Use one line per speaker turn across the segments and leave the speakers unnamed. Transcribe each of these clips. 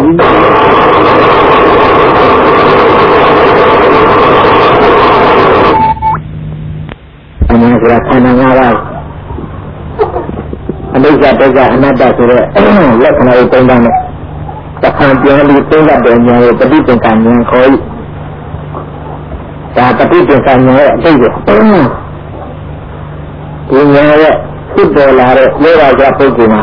အမှန်ဆိုတာခန္ဓာ၅ပါးအနိစ္စဒုက္ခအနတ္တဆိုတဲ့လက္ခဏာကိုသုံးပါမယ်တခါပြန်ပြီးသုံးတဲ့ဉာဏ်ကိုပฏิပင်္ခဉာဏ်ခေါ်၏ဒါပฏิပင်္ခဉာဏ်ရဲ့အတိတ်ကိုဒီဉာဏ်ရဲ့ဖြစ်ပေါ်လာတဲ့လောဘကြောင့်ပုဂ္ဂိုလ်မှာ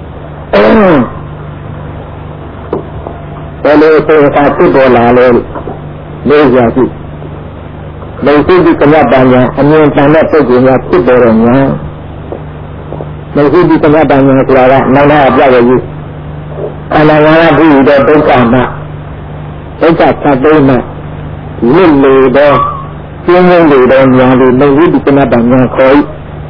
ဘယ်လိုဆိုတာဖြစ်ပေါ်လာလဲလို့ရရှိလုံသိတိကမ္မပညာအမြင်တန်တဲ့ပုဂ္ဂိုလ်များဖြစ်ပေါ်တဲ့ဉာဏ်လုံသိတိကမ္မပညာဆိုတာကနောက်လာပြရည်အနာဂါတိတဲ့ဒုက္ခမှာဒုက္ခသတ်သိမ်းမှာလွတ်လေတော့ကျင်းကျင်းလေတော့ဉာဏ်လေးလုံသိတိကမ္မပညာခေါ်၏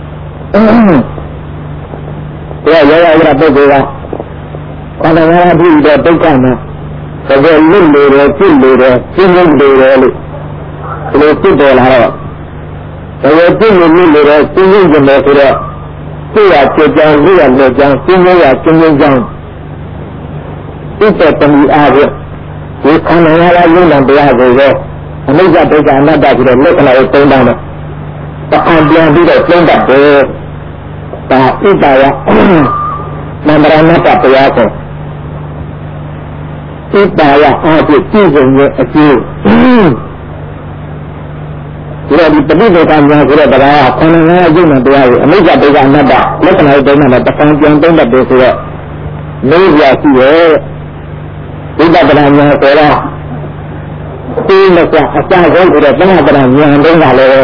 ဒါရရပုဂ္ဂိုလ်ကအနာဂါတိတဲ့ဒုက္ခမှာတကယ်လွတ်လေတယ်ပြည့်လေတယ်ကျင်းကျင်းလေတယ်လို့ဒီလိုဖြစ်ပေါ်လာတော့တကယ်ပြည့်နေလေတယ်ကျင်းကျင်းကြတယ်ဆိုတော့သိရဖြစ်ကြောင်းသိရလို့ကြောင်းကျင်းကျင်းရကျင်းကျင်းကြောင်းသိတဲ့တမီအားဖြင့်ဒီခန္ဓာရလာလုံးလံတရားကိုပဲအနိစ္စဒုက္ခအနတ္တဆိုတဲ့လက္ခဏာကိုသုံးတာနဲ့တအံပြန်ပြီးတော့သုံးတတ်တယ်ဒါဣတ္တယနန္ဒရဏတ္တတရားဆိုဣတ္တယအားဖြင့်ပြည့်စုံရဲ့အကျိုးဒီပฏิဒေသများဆိုတဲ့တရားခန္ဓာငါးရုပ်နဲ့တရားကိုအနိစ္စဒုက္ခအနတ္တလက္ခဏာတွေသုံးတာနဲ့တခါပြန်သုံးတတ်တယ်ဆိုတော့လေးပြရှိရဲ့ဝိပဿနာဉာဏ်ဆိုတော့ဒီလက်ကအစဆုံးဆိုတဲ့သမထဉာဏ်တုန်းကလည်း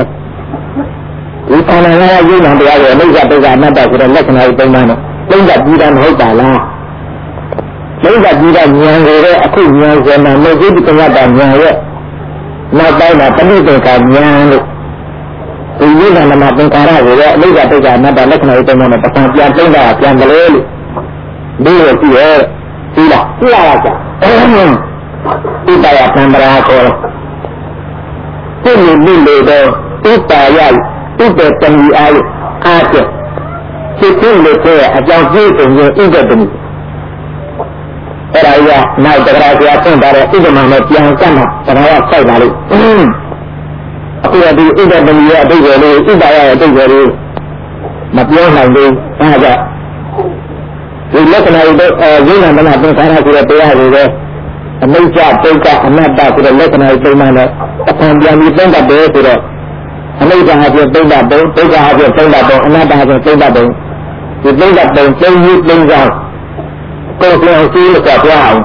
ဒီခန္ဓာငါးရုပ်နဲ့တရားကိုအနိစ္စဒုက္ခအနတ္တဆိုတဲ့လက္ခဏာတွေသုံးတာနဲ့သုံးတတ်ပြီးတာမဟုတ်ပါလားသုံးတတ်ပြီးတဲ့ဉာဏ်ကိုလည်းအခုဉာဏ်ဆိုတဲ့မေဇိတိကမ္မတာဉာဏ်ရဲ့နောက်ပိုင်းမှာပဋိသေကဉာဏ်လို့ဒီဝိသနာမှာသင်္ခါရကိုလည်းအနိစ္စဒုက္ခအနတ္တလက္ခဏာတွေသုံးတဲ့ပထမပြန်သုံးတာပြန်ကလေးလို့ဒီလိုကြည့်ရဲ့ဒီလားကြည့်ရတာကြာဣတ္တယသံဃာခေါ်သိနေပြီလို့တော့ဣတ္တယဣတ္တတမီအားလို့အားဖြင့်ဖြစ်ဖြစ်လို့တဲ့အကြောင်းပြည့်စုံရဲ့ဣတ္တတမီအဲ့ဒါကနောက်တရားဆရာဖွင့်ထားတဲ့ဥပမာနဲ့ပြန်ကတ်မှာတရားဆောက်လာလို့အခုဒီဣဒ္ဓတမီရဲ့အတိတ်ကိုလို့ဣဒ္ဓရဲ့အတိတ်ကိုလို့မပြောနိုင်ဘူးအဲဒါဒီလက္ခဏာတွေရင်းနာမနာသင်္ခါရဆိုတဲ့တရားတွေပဲအနိစ္စဒုက္ခအနတ္တဆိုတဲ့လက္ခဏာတွေသုံးမှလည်းအဖန်ပြန်ပြီးသုံးတတ်တယ်ဆိုတော့အနိစ္စအပြင်သုံးတတ်တယ်ဒုက္ခအပြင်သုံးတတ်တယ်အနတ္တအပြင်သုံးတတ်တယ်ဒီသုံးတတ်တယ်သုံးပြီးသုံးကြောင်းကိုယ်ပြန်ကြည့်လို့ပြောအောင်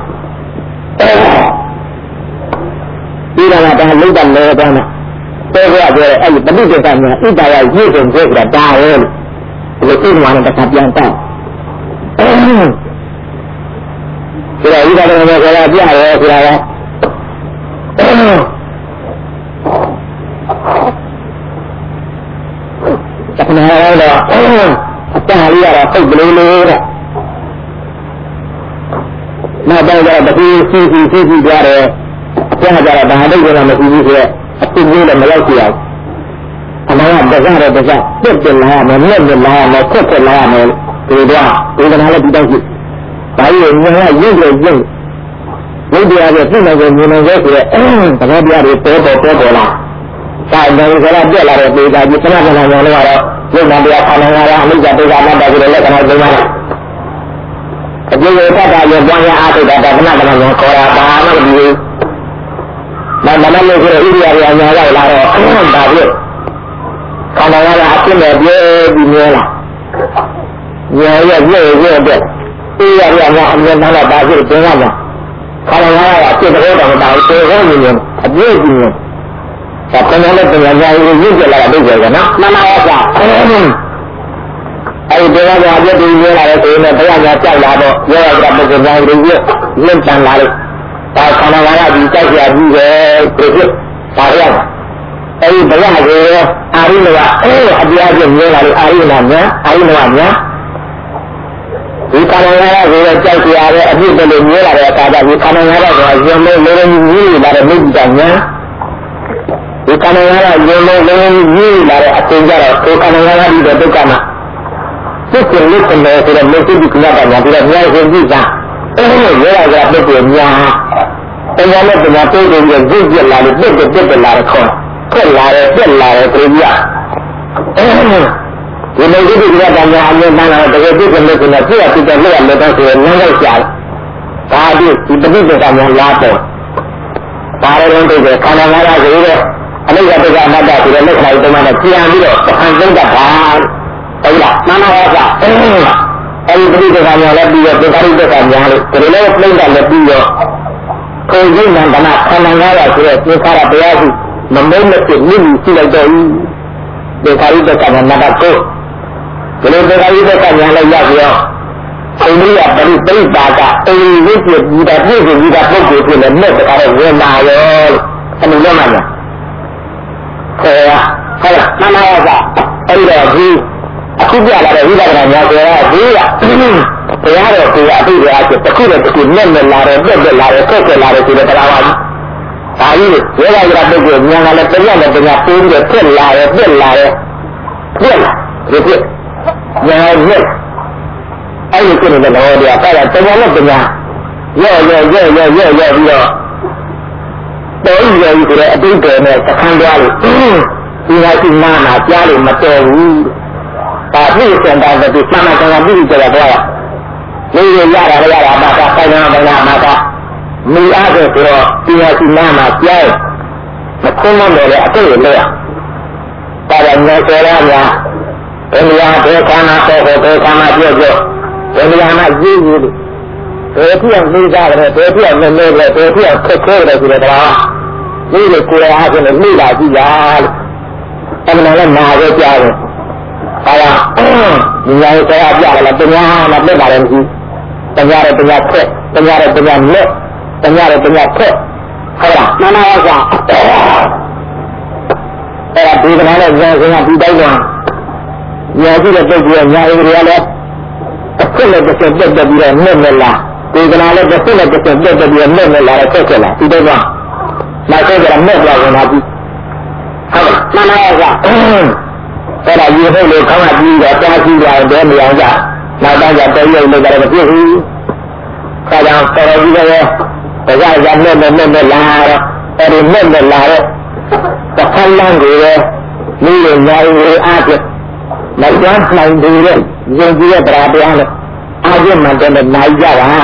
ဒီကနေ့ဒါလုတ်တယ်လေကောင်းတယ်ပြောရတဲ့အဲ့ဒီပဋိသေကညာဣတ္တယရည်စုံပြောတာဒါရဲ့လို့ဒီဥပမာနဲ့တစ်ခါပြန်တောက်ဒါကဣတ္တရဲ့ဆိုတာပြရဲဆိုတာကတခဏတော့အတားလေးရတော့ပုတ်ကလေးလေးတဲ့နောက်ပိုင်းတော့တတိစီကြတယ်ကြားကြတော့ဒါအတိတ်ကမရှိဘူးဆိုတော့အဖြစ်ကြီးလည်းမရောက်ကြဘူးအမှန်ကတစားတော့ပြစ်လာရမယ်မြက်လာရမယ်ခွက်လာရမယ်ဒီတော့ဒီကနေ့လည်းဒီတော့ရှိဒါကြီးကညရုပ်ရုပ်တရားပြပြနေကြမြင်နေကြဆိုတော့တရားပြတွေပေါ်လာဒါလည်းဆိုတော့ပြက်လာတဲ့ပေသာကြီးခဏခဏညောင်းလို့ကတော့ရုပ်နာတရားခန္ဓာငါးပါးအနိစ္စဒုက္ခအနတ္တဆိုတဲ့လက္ခဏာသုံးပါးအကျိုးရတတ်တာရပွားရအားထုတ်တာဒါကနကနကိုခေါ်တာဘာမှမပြီးဘူး။ဒါမှလည်းဆိုတော့ဣရိယာပုညာရောက်လာတော့ဒါပြည့်ခန္ဓာရအဖြစ်နဲ့ပြည့်ပြီးမြဲလာ။ဉာဏ်ရဲ့ပြည့်တဲ့ဣရိယာပုညာအမြဲတမ်းပါဖြစ်တင်ရမှာခန္ဓာရအဖြစ်တဲ့တော့ဒါကိုဟောနေရင်အပြည့်ကြီးတယ်။ဒါကလည်းတရားညာကိုရင့်ကြလာတဲ့ဒုက္ခကနော်မှန်ပါပါအဲဒီတရားကအပြည့်တည်ရလာတဲ့ဆိုရင်တရားညာကြောက်လာတော့ရောရတဲ့ပုဂ္ဂိုလ်များတွေလင့်တန်လာလို့ဒါခန္ဓာငါးပါးကြီးကြောက်ရပြီးပဲပြည့်ဒါရအောင်အဲဒီတရားကိုအာရိနဝအပြားပြည့်မြင်လာလို့အာရိနဝညာဒီခန္ဓာငါးပါးကိုကြောက်ရတဲ့အပြည့်ပဲလို့မြင်လာတဲ့အခါကျဒီခန္ဓာငါးပါးကိုရုံလုံးလုံးကြီးလာတဲ့မိစ္ဆာညာဒီခန္ဓာငါးပါးရုံလုံးလုံးကြီးလာတဲ့အချိန်ကျတော့ဒီခန္ဓာငါးပါးဒီဒုက္ခမှာစိတ်ကိုလိတ်နေဆိုတော့မေတ္တိကနာတာညာပြီးတော့ဉာဏ်ရှင်ကြည့်တာရောရပုဂ္ဂိုလ်များတရားနဲ့တရားတိုးတိုးရရုပ်ပြလာလို့ပြက်လာတဲ့ခေါ်ခက်လာတယ်ပြက်လာတယ်ပြရဒီလိုဒီကတရားအမြဲတမ်းလာတကယ်ပြည့်စုံလို့ဆိုတော့ပြည့်ပြည့်တဲ့လက်လက်တော့ဆိုရင်လည်းလောက်ရှာဒါဒီပဋိပက္ခများလာတော့ဒါလည်းတော့ခန္ဓာငါးပါးဆိုရဲအနိစ္စဒုက္ခအနတ္တဆိုတဲ့လက္ခဏာတွေမှလည်းပြန်ပြီးတော့အခံသုံးတတ်တာဟုတ်လားမှန်ပါပါအဲဒီပဋိပက္ခများလည်းပြီးတော့ဒုက္ခဒုက္ခများလို့ဒီလိုပြိဋ္ဌာလည်းပြီးတော့ကိုယ်စိတ်နဲ့ခန္ဓာငါးပါးဆိုတဲ့သင်္ခါရတရားစုမမုန်းမဖြစ်မြင့်မြင့်ရှိလိုက်တော့ဒုက္ခဒုက္ခအနတ္တကိုဒီလိုဒုက္ခဒုက္ခများလည်းရပြီးတော့အိန္ဒိယပရိပိဋ္ဌာကအိန္ဒိယပြည်တာပြည်စုပြည်တာပုဂ္ဂိုလ်ဖြစ်နေမဲ့တကားတော့ဝင်လာရောအဲ့လိုလုပ်မှညာခေါ်ရဟုတ်လားမှန်ပါပါအဲ့တော့ဒီအခုပြလာတဲ့ဝိပဿနာများဆိုတာဒီကတရားတော်ကိုအတိတ်အားဖြင့်တစ်ခုနဲ့တစ်ခုနဲ့လာတယ်ပြက်လာတယ်ဆက်လာတယ်ဆိုတဲ့တရားပါကြီးဒါကြီးရေရာကြပုဂ္ဂိုလ်ညာကလည်းတရားနဲ့တရားပိုးပြီးတော့ပြက်လာတယ်ပြက်လာတယ်ပြက်လာဒီပြက်ညာနဲ့အဲ့ဒီကိစ္စနဲ့တော့တရားအဲ့ဒါတရားနဲ့တရားရော့ပြီးတော့တော်ရည်ဆိုတဲ့အတိတ်တွေနဲ့သခန်းသွားလို့ဒီဟာရှိနာနာကြားလို့မတော်ဘူးဒါပြည့်စံတာကဒီမှန်မှန်ကန်ပြည့်ကြတာတော့လေးရရတာမှာကဆိုင်နာမှာကမိအားဆိုတော့ဒီဟာရှိနာနာကြားမခုံးလို့လည်းအတိတ်တွေလဲဒါကြောင့်ငယ်စေရများဘယ်နေရာဘယ်ခန္ဓာပေါ်ဘယ်ခန္ဓာပြောဘယ်နေရာမှာရည်ရည်လို့ဘယ်ဖြစ်အောင်နေကြတယ်ဘယ်ဖြစ်အောင်နေလဲဘယ်ဖြစ်အောင်ခက်ခဲတယ်ဆိုတဲ့တရားဒီလိုကိုယ်အားဖြင့်မိလာကြည့်ရလို့အမှန်လည်းနာပဲကြားတယ်ဟာလားဒီညာရေးတရားပြတယ်လားတရားနဲ့ပြတ်ပါတယ်မရှိတရားနဲ့တရားခက်တရားနဲ့တရားလက်တရားနဲ့တရားခက်ဟုတ်လားနာနာရောကအဲ့ဒါဒီကနေ့လည်းဇောကဒီတိုင်းကညာကြည့်တဲ့ပုဂ္ဂိုလ်ကညာရေးတွေကလည်းအခုလည်းတစ်ချက်တက်ပြီးတော့နဲ့လာဒီကနေ့လည်းတစ်ချက်တက်ပြီးတော့နဲ့လာတော့ခက်လာဒီတော့ကနောက်ဆုံးကြမဲ့ပြောင်းလာပြီဟုတ်မှန်ပါရဲ့အဲ့ဒါရေဖို့လို့ခေါင်းကပြီးတော့တားကြည့်ရတယ်ဘယ်နေအောင်ကြနောက်တော့ကြတော့ရုပ်လို့ကြတော့မဖြစ်ဘူးခါကြောင်တော်ကြီးရဲ့တရားရနဲ့လာတော့အဲ့ဒီနဲ့လာတော့တစ်ခါလမ်းကိုမိရနိုင်ရအားဖြင့်မကျန်းနိုင်ဘူးလေယုံကြည်တဲ့တရားနဲ့အားဖြင့်မှန်တယ်နိုင်ကြပါ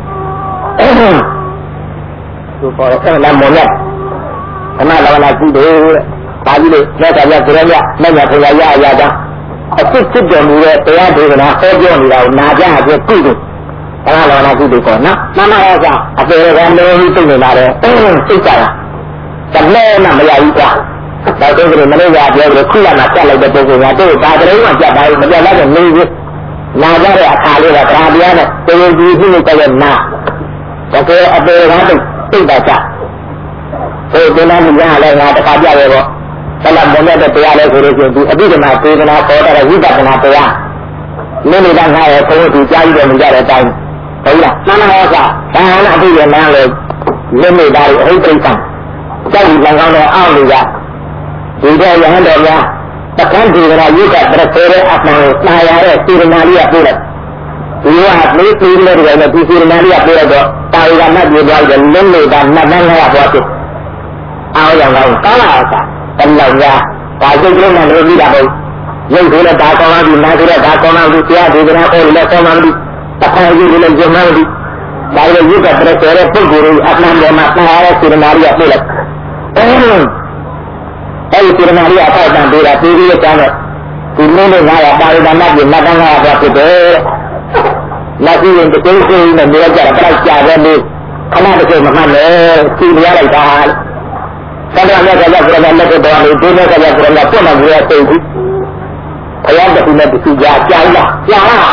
သူပေါ်တော့လာမော်လက်ခဏလာလာကြည့်တယ်ဒါကြီးလေလက်သာရကြရမညထရရရတာအခုစစ်တော်မူတဲ့တရားဒေသနာဟောပြောနေတာကိုနာကြအပြည့်ကြည့်တယ်ခဏလာလာကြည့်တယ်ကောနော်မှန်ပါရဲ့ကအပေကလည်းသိနေလာတယ်စိတ်ကြတာတလဲမှမရဘူးကွာဒါဆိုရင်မလေးရပြောလို့ခုရမှာဆက်လိုက်တဲ့ပုဂ္ဂိုလ်ကတို့ဒါတည်းမှကြက်ပါဘူးမကြက်လိုက်တော့နေဘူးနာကြတဲ့အခါလေးကတရားတရားနဲ့တေယုံကြည်မှုကိုလည်းနာတကယ်အပေကသိတာကြဟိုဒီနာမရလည်းငါတခါပြရဲပေါ့ဆလမွန်တဲ့တရားလဲဆိုလို့ရှိရင်ဒီအပိဓမ္မာသေဒနာပေါ်တဲ့ဝိပဿနာတရားနည်းနည်းကငါရဲ့ဘုရားသူကြားပြီးတော့မကြတဲ့အတိုင်းဟုတ်လားမှန်ပါရဲ့ဒါဟာအပိဓမ္မာလေလက်နေတာအဟိတိတ်ကကြောက်လံကောင်းတဲ့အောက်တွေကဒီတဲ့ရဟန်းတော်များတခန်းဒီကရာရုပ်ကပြည့်စုံတဲ့အမှန်ကိုတာရတဲ့စေရနာလေးကပြည့်လိုက်ဒီကလေးပြီးလို့ဒီကနေ့ဒီစေရနာလေးကပြည့်လိုက်တော့တာရကမှတ်ပြသွားတယ်လက်နေတာမှတ်မှန်းလာသွားတယ်အားရအောင်ကောင်းလာတာတလောက်များဒါစိတ်ကလေးနဲ့လို့ပြီးတာပေါ့ရုပ်ဆိုလည်းဒါကောင်းလာပြီနာဆိုလည်းဒါကောင်းလာပြီတရားဒေသနာပေါ်လည်းကောင်းလာပြီတခါကြီးလည်းကျင်းလာပြီဒါလည်းရုပ်ကပြည့်စုံတဲ့ပုဂ္ဂိုလ်တွေအမှန်ပေါ်မှာတာရတဲ့စေရနာလေးကပြည့်လိုက်အဲဒီစေရနာလေးအထောက်အပံ့ပေးတာပြီးပြီးကြောင်းတော့ဒီနေ့နဲ့ငါရပါရဒနာပြည်မတန်းငါရပါဖြစ်တယ်လက်ရှိရင်တိတ်ဆိတ်နဲ့မြေကြတာပြလိုက်ကြတယ်လို့ခဏတစ်ချိန်မမှတ်နဲ့စီရလိုက်တာသတ္တဝါကလည်းပြရတဲ့လက်တော်လေးဒီလိုကလည်းပြရတဲ့ပုံမှန်ကြီးသိဘူးဘုရားတခုနဲ့တခုကြာကြာလာဘု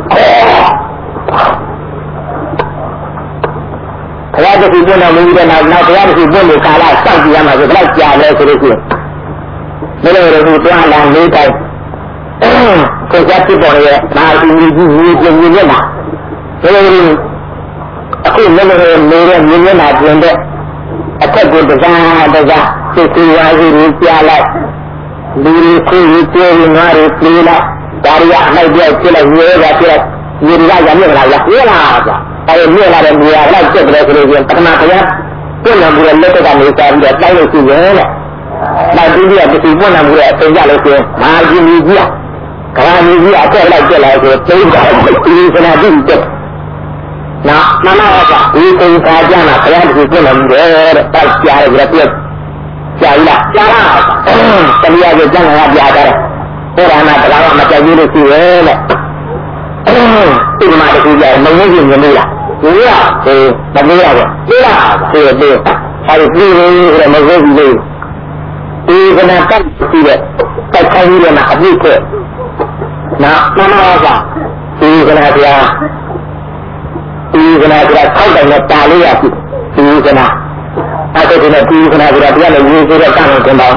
ရားတခုပွင့်တော်မူပြီးတဲ့နောက်ဘုရားတခုပွင့်လို့ကာလစောင့်ကြည့်ရမှာဆိုတော့ကြာလဲဆိုလို့ရှိရင်မလို့ရဘူးတွားလာလေးတိုင်းကိုယ်ကဖြစ်ပေါ်ရဲ့မာသီကြီးကြီးပြင်းပြင်းလာဒါလိုအခုလည်းနေတဲ့မြင်းမျက်နှာပြင်တဲ့အထက်ကိုတရားစိတ်ကူရာကြီးကိုကြားလိုက်လူကြီးကိုကြည့်နေရပြေးလိုက်ဒါရီအလိုက်ပြောက်ဖြစ်လိုက်ရဲကဖြစ်လိုက်ရေကရမြင်လာရပြေးလာကြအဲမြင်လာတဲ့နေရာလောက်ကျက်တယ်ဆိုလို့ရှိရင်ပထမဘုရားပြည့်နေပြီးလက်ထက်ကနေစားပြီးတော့တိုက်လို့ရှိရင်တဲ့နောက်ဒုတိယပစ္စည်းပွင့်လာမှုရဲ့အချိန်ကြလို့ရှိရင်မာကြီးကြီးကကဘာကြီးကြီးအတက်လိုက်ကျက်လာဆိုသိတာဒီစနာတိကျက်နော်မမကဒီကိစ္စကြမှာဘုရားတခုပြည့်နေပြီတဲ့တိုက်ကြားရတယ်ပြည့်ကြာပြီလားကြာလားတမီးကကျန်လာပြတာတဲ့ဘုရားနာတရားကမကြိုက်ဘူးလို့ရှိရဲ့တဲ့ဒီမှာတခုကြာမငြိမ့်ရင်မလို့လားဒီကမလို့ရဘူးဒီလားဒီအဲဒီပြည်မဟုတ်ဘူးလေဒီကနေ့တက်ပြီးတဲ့တိုက်ခိုင်းရမှာအပြည့်ခဲ့နော်မမကဒီကနေ့ပြားဒီကနေ့ပြားထောက်တယ်နဲ့တားလို့ရပြီဒီကနေ့အဲ့ဒါနဲ့ဒီကနေ့ပြားတရားလည်းရေးဆိုတော့တောင်းတင်ပါ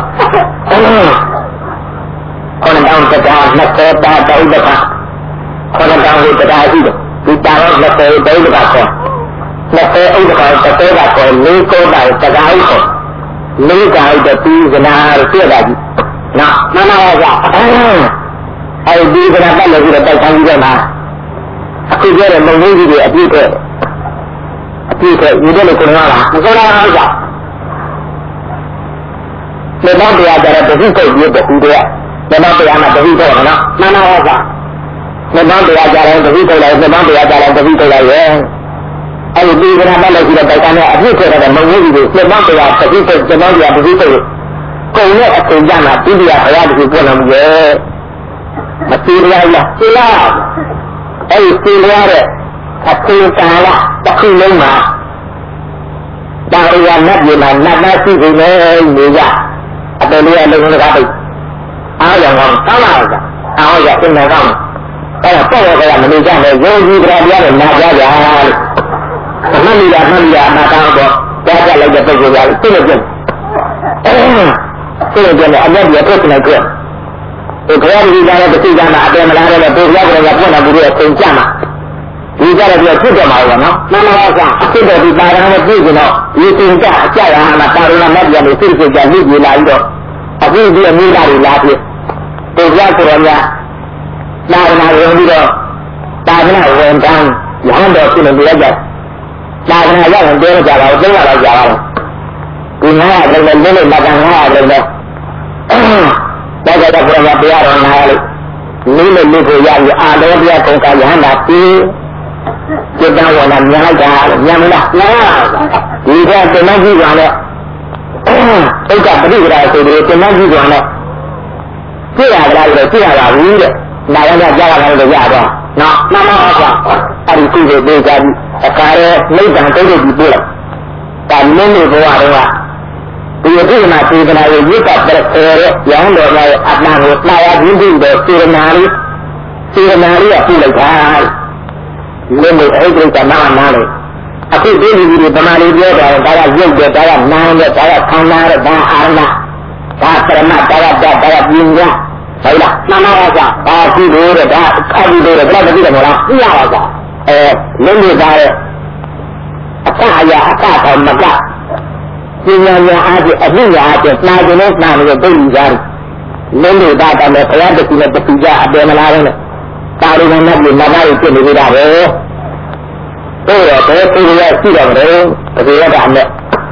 ခေါင်းတောင်းတရား20တာတောင်းတခါခေါင်းတောင်းကိုတရားရှိတယ်ဒီတာတော့20တောင်းတခါခေါ်20ဥဒ္ဒခါတစ်သေးကခေါ်လေးကိုတိုင်တရားဥခေါ်လေးကအိတ်ပြီးကနာပြည့်တာကြီးနော်မမကအဲဒီကနာတက်လို့ပြီးတော့တိုက်ခိုင်းပြီးတော့မှာအခုပြောတဲ့မုံလေးကြီးတွေအပြည့်ခဲ့ဒီလိုကိုနားလားမကောလားဟုတ်ကဲ့ဒီတော့တရားကြတဲ့တတိစိတ်ပြီးတဲ့ဒီတော့တရားမှာတတိတော့နော်မမဟုတ်ကဲ့ဒီတော့တရားကြတဲ့တတိထုတ်လိုက်ဒီတော့တရားကြတဲ့တတိထုတ်လိုက်ရဲ့အဲဒီကနာတက်လို့ပြီးတော့တိုက်ခိုင်းတဲ့အပြည့်ခဲ့တဲ့မုံလေးကြီးတွေဒီတော့တရားတတိစိတ်ဒီတော့တရားတတိစိတ်ကုန်ရဲ့အချိန်ကြမှာဒုတိယဘုရားတခုပြောလို့ရဲ့မသိရလားသိလားအဲဒီသိရတဲ့အချိန်ကာလတစ်ခုလုံးမှာဒါရနတ်ပြည်မှာနတ်သားရှိနေနေကြအတော်လေးအလုံးစုံကပိတ်အားရောင်ကောင်းပါလားအားရအင်းတော်ကောင်းအဲ့ဒါပေါ့ရကမနေကြနဲ့ယုံကြည်တရားတွေနာကြကြလို့အမှန်တရားအနာကောင်းတော့ကြားကြလိုက်တဲ့ပုဂ္ဂိုလ်ကသိလို့ပြည့်သိလို့ပြည့်အမြတ်ပြည့်ပြည့်နေကြဒီဘုရားကြီးကလည်းတစ်ခုကမှအတယ်မလားတဲ့ဘုရားကလည်းပြတ်လာပြီးတော့သင်ကြမှာဒီကြတော့ပြဖြစ်တယ်မှာပေါ့နော်မမကအဖြစ်တော့ဒီပါရနဲ့ပြည့်ကြတော့ဒီသင်ကြအကြရဟာမှာပါရနဲ့မတ်ပြန်လို့စိတ်စိတ်ကြပြီးပြေးလာပြီးတော့အခုဒီအမျိုးသားတွေလာဖြစ်ဘုရားကိုယ်တော်များသာသနာဝင်ပြီးတော့သာသနာဝင်တန်းရဟန်းတော်ဖြစ်နေကြတယ်သာသနာရရင်ပြောကြတာကိုသိရတော့ကြာတော့ဒီငါးရတယ်လည်းလေးမတန်ငါးရတယ်လည်းတော့ကြတော့ဘုရားတရားတော်နာလို့လေးနဲ့လေးကိုရပြီးအာတော်တရားကုန်ကရဟန္တာပြီးจิตတဝနာများလိုက်တာညမလားဒီကတင်မကြီးကလည်းဥက္ကပရိက္ခရာဆိုပြီးတင်မကြီးကလည်းပြရတာလည်းပြရတာဘူးတဲ့နာရကကြားရတယ်လို့ရတော့နော်မမဟုတ်ကအဲ့ဒီကုသိုလ်ပေးကြပြီးအခါရဲနိဗ္ဗာန်တုံးလို့ပြီးပို့လိုက်ဒါမင်းတို့ဘဝတော့ဒီအဖြစ်မှာစေတနာရဲ့ရုပ်ကပြည့်စုံတဲ့ရောင်းတော်ရဲ့အတ္တကိုတာယာခြင်းပြီးတော့စေတနာလေးကပြုလိုက်တာလည်းမအဲ့ဒီကနာလေအခုဒီလူတွေဗမာလေးပြောတာဒါကရုပ်တဲ့ဒါကနာမ်တဲ့ဒါကခန္ဓာတဲ့ဒါအာရဏဒါပရမတ်ဒါကပညာဟုတ်လားမမကဘာကြည့်လို့တဲ့ဒါအခါကြည့်လို့တဲ့ဘယ်လိုကြည့်တယ်မလားသိရပါကလုံးဝသားရဲ့အခါရအခါတော်မကပညာဉာဏ်အားဖြင့်အမှုရာအကျနာကျင်နဲ့နာလို့သိကြတယ်လုံးဝသားတယ်ဘုရားတကူနဲ့တကူကြအတယ်မလားတဲ့တာရိကနတ်ပြည်မသားကိုပြနေကြတာပဲတို့ရတဲ့သူရရှိတော့တယ်ဒီရတာနဲ့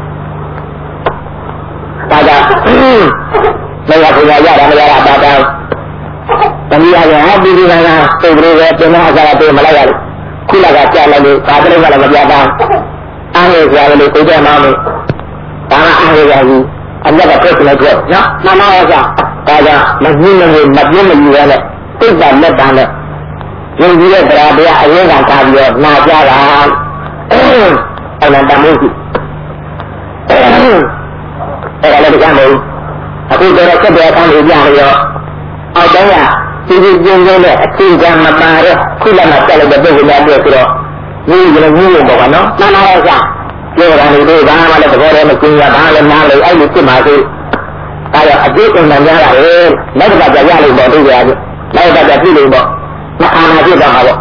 ဒါကြောင့်မရဘူးရတာမရတာတာတမီးရဟာပြည်ပြည်ကသိကြတယ်ပြန်လာကြတယ်မလိုက်ရဘူးခုနကကြားလိုက်လို့ဒါတည်းကလည်းမပြတာအားရကြတယ်လို့ကိုယ်ကမှမလို့ဒါကအားရကြဘူးအမြတ်ကပြည့်စုံလိုက်တော့နော်မမရကြဒါကြောင့်မကြီးမကြီးမပြင်းမကြီးရတဲ့သိတာလက်တန်းနဲ့ယုံကြည်တဲ့တရားတရားအရင်ကကားပြီးတော့နာကြတာအဲ့ဒါတမိုးရှိအဲ့ဒါလည်းကြားမယ်အခုတော့ဆက်ပြခံနေကြရတော့အောက်တော့ကဒီပြင်းပြင်းနဲ့အထင်ကမပါတော့ခုလည်းမတက်လို့တဲ့ပုဂ္ဂိုလ်များပြောဆိုတော့ညီကြီးပေါ့ကနော်မှန်ပါရဲ့ပြောတာလေတို့ဘာမှလည်းသဘောတည်းမကျင်းရဘာလည်းနားလေအဲ့လိုဖြစ်မှာဆိုဒါရအကျိုးအင်္ဂါများတာလေလောက်ကကြရလို့တော့တို့ရတယ်လောက်ကကြပြည့်လို့တော့မအာနာဖြစ်သွားမှာပေါ့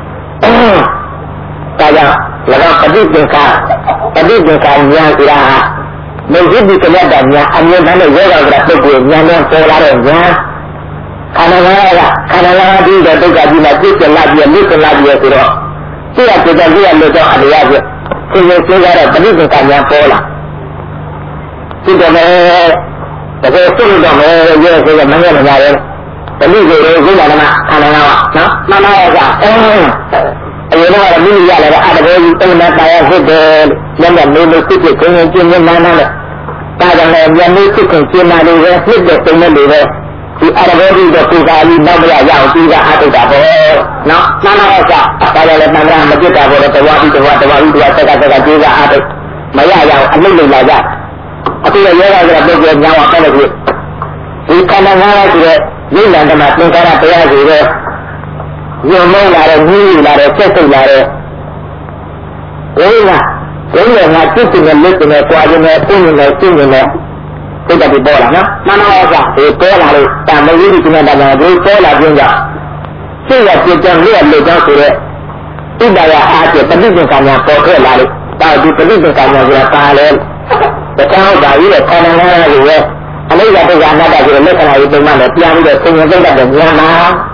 ဒါကြောင့်၎င်းပฏิသင်္ခါဉာဏ်ဆိုတာမုတ်ဒီကလတ်တာညာအမြဲတမ်းနဲ့ရောဂါကပုဂ္ဂိုလ်ညာနဲ့ပေါ်လာတဲ့ညာခန္ဓာကပြီးတော့ဒုက္ခကြီးမှာပြည့်စက်လာပြီးမြစ်စက်လာပြီးဆိုတော့这样就叫这样那种阿里亚子，现在的本地人感觉多了，这个呢，这个生意上面也是个蛮多人家人，本地人回来了嘛，看到了吗？慢慢来讲，有那个米下来的，阿拉伯语东南大洋是的，两边没世界公认经验难的，大家呢也没事情接那里的，那个东南里的。阿拉伯语的国家里那么样要这个阿都打不，那慢慢来讲，大家来慢慢没就打不了，这个这个这个阿都，没呀要没来着，这个原来这个这个让我看了去，你看到原来这个越南的嘛，你看到不要这个，有没来的，女来的，这是来的，人啊，自己的日子呢，过着呢，今年呢，今年呢。这个就多了呢，慢慢来讲，就多了的，但没有的今天大家就多了就讲，这个就讲6讲说的，一般呀，而且本地人感觉包括哪里，到底本地人感觉是哪里？这刚好讲一个可能呢，有个，那个这个那个就是那个那一部分的，边的生活这个怎么样呢？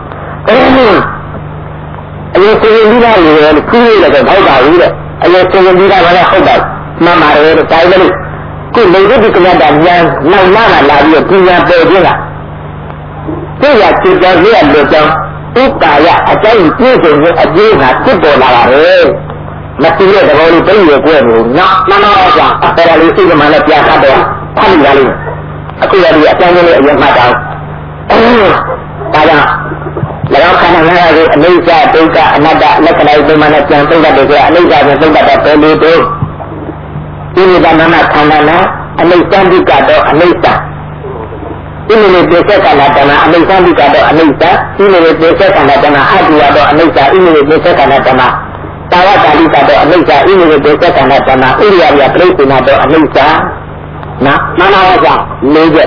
有生活地方有苦的，跟好大有的，有生活地方完了好大，慢慢的在那里。这每个地方的人慢慢的来越不一样北京了，这样就叫6讲，不打呀，在于这种人就拿这多拿了，那这个的话你真有过路，那慢慢来讲，后来你这个嘛那边看到，看你那里，这个里将军的也马上，大家，然后看到那个那家这个那个那个来就嘛那讲这个这个那家的这个的北路都。ini mana kanana anisa dikado anisa ini ni desa kanadana anisa dikado anisa ini ni desa kanadana adiado anisa ini ni desa kanadana tawa kali kado anisa ini ni desa kanadana uriya ya presina do anisa nah mana aja lege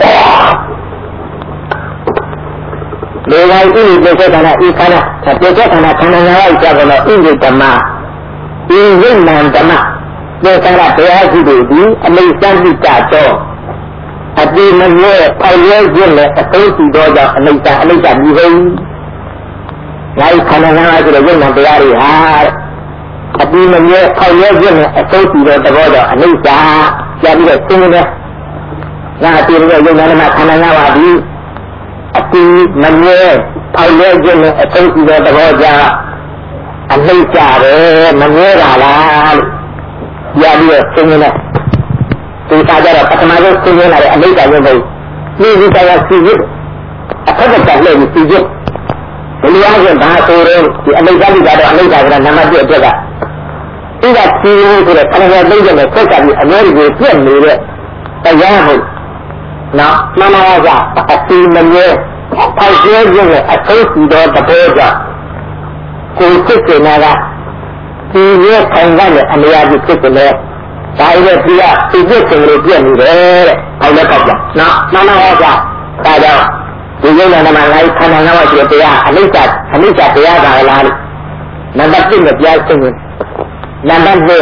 lege ini desa kana ikana desa kana kanana aja kono ini dhamma ini nan dhamma这三个不要去的，没相信家长，对那个太远进来，都是多少没相机会，来看到那个人们不要的啊，对那个太远进来，都是多少没相，家里的亲呢，那对那个人们看到那话题，对那个太远进来，都是多少没相的，那个啦。या भी सुनिए ना तो साजा रहा पतमाज सुनिए ना नहीं चाहिए भाई नहीं भी चाहिए सीजे अच्छा तो पहले भी सीजे दुनिया के बाहर तो रे कि अमेरिका भी जा रहा अमेरिका का नमक भी अटेगा इधर सीजे तो रे खाने का नहीं जमे कोई कभी अमेरिका के नहीं रे तैयार हो ना माना आजा अस्सी महीने फाइव जमे अच्छा सीधो तपोजा कोई कुछ नाဒီရခံရတဲ့အလျာကြီးဖြစ်တယ်။ဒါရဲ့ဒီကဒီပြည့်စုံလို့ပြည့်နေတယ်တဲ့။ဟောလည်းပေါ့ဗျာ။နော်မှန်ပါပါဗျာ။ဒါကြောင့်ဒီယုံနာမှာလိုက်ခန္ဓာငါးပါးရှိတဲ့တရားအနိစ္စတရားပါလားလို့နံပါတ်1နဲ့ပြောဆုံးတယ်။နံပါတ်2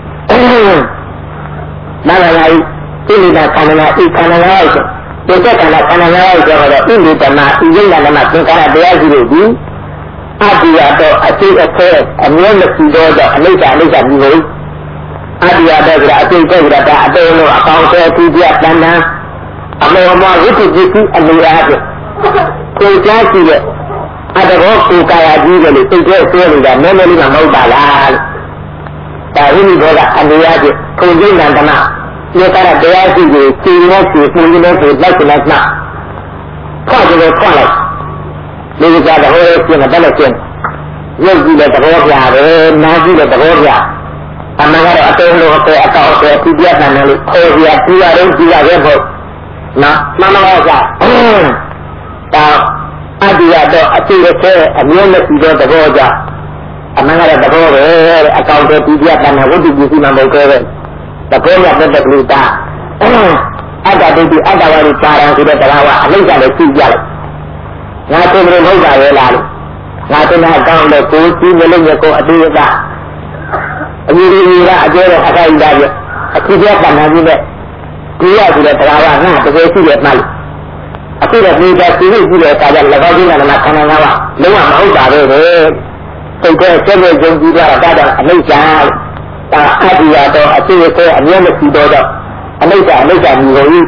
နာမလာဤဣလိနာခန္ဓာငါးဤခန္ဓာငါးဆိုဒီကခန္ဓာငါးဆိုတော့ဣလိတမဤယုံနာမှာသင်္ခါရတရားရှိလို့ဒီအတ္တိယတော့အသိအခဲအမြဲမရှိတော့အနိစ္စပြီးလို့အတ္တိယတော့ကအသိအခဲကဒါအတုံးလို့အကောင်းဆုံးသူပြတန်တန်အမေမဝိတ္တိပစ္စည်းအနေအားဖြင့်ကိုယ်ကြားရှိတဲ့အတ္တဘောကိုယ်ကာယကြီးတယ်လို့သိတဲ့ဆိုနေတာနည်းနည်းလေးမှမဟုတ်ပါလားဒါဝိနိဘောကအအနေအားဖြင့်ကိုယ်ကျင့်တန်တမဒီကရတရားရှိကိုစီနဲ့စီမှုနဲ့ဆိုလိုက်လိုက်မှခွာကြလို့ခွာလိုက်ဒီကတဘောရဲ့ပြင်တယ်လည်းပြင်ရုပ်ကြည့်တဲ့သဘောပြတယ်နားကြည့်တဲ့သဘောပြအမှန်ကတော့အတုံးလို့အကောက်အပြည့်ပြတ်တယ်လို့ခေါ်ပြပြရတယ်ကြည့်ရတယ်ပေါ့နော်မှန်ပါပါဒါအတ္တိယတော့အသိအခဲအမြဲမရှိတဲ့သဘောကြအမှန်ကတော့သဘောပဲအကောက်ပြည့်ပြတ်တယ်ဝိတ္တိပစ္စည်းမှမဟုတ်ခဲ့ပဲသဘောရတဲ့ကလူတာအတ္တဒိဋ္ဌိအတ္တဝါဒီပါရံဆိုတဲ့တရားကအနိစ္စလည်းသိကြတယ်ငါတို့လည်းဟုတ်ပါရဲ့လားလို့ငါတို့ကအကောင်းတဲ့ကိုယ်ကြီးမလို့ရကိုအတူတူကအမြဲတမ်းကအကျဲတဲ့အခိုက်အတန့်အခုကျပဏ္ဏကြီးနဲ့ဒီရဆိုတဲ့တရားကငါတကယ်ရှိတယ်မှလို့အခုတော့ဒီကစီးကြည့်တဲ့အခါကျ၎င်းကြီးကလည်းခန္ဓာငါးပါးလုံးဝမဟုတ်တာပဲပဲစိတ်ထဲကျက်ကျက်ကြုံကြည့်တော့ဒါတော့အနိစ္စဒါအတ္တိယတော့အသိအသိအမြဲမရှိတော့အနိစ္စမျိုးကိုဒီက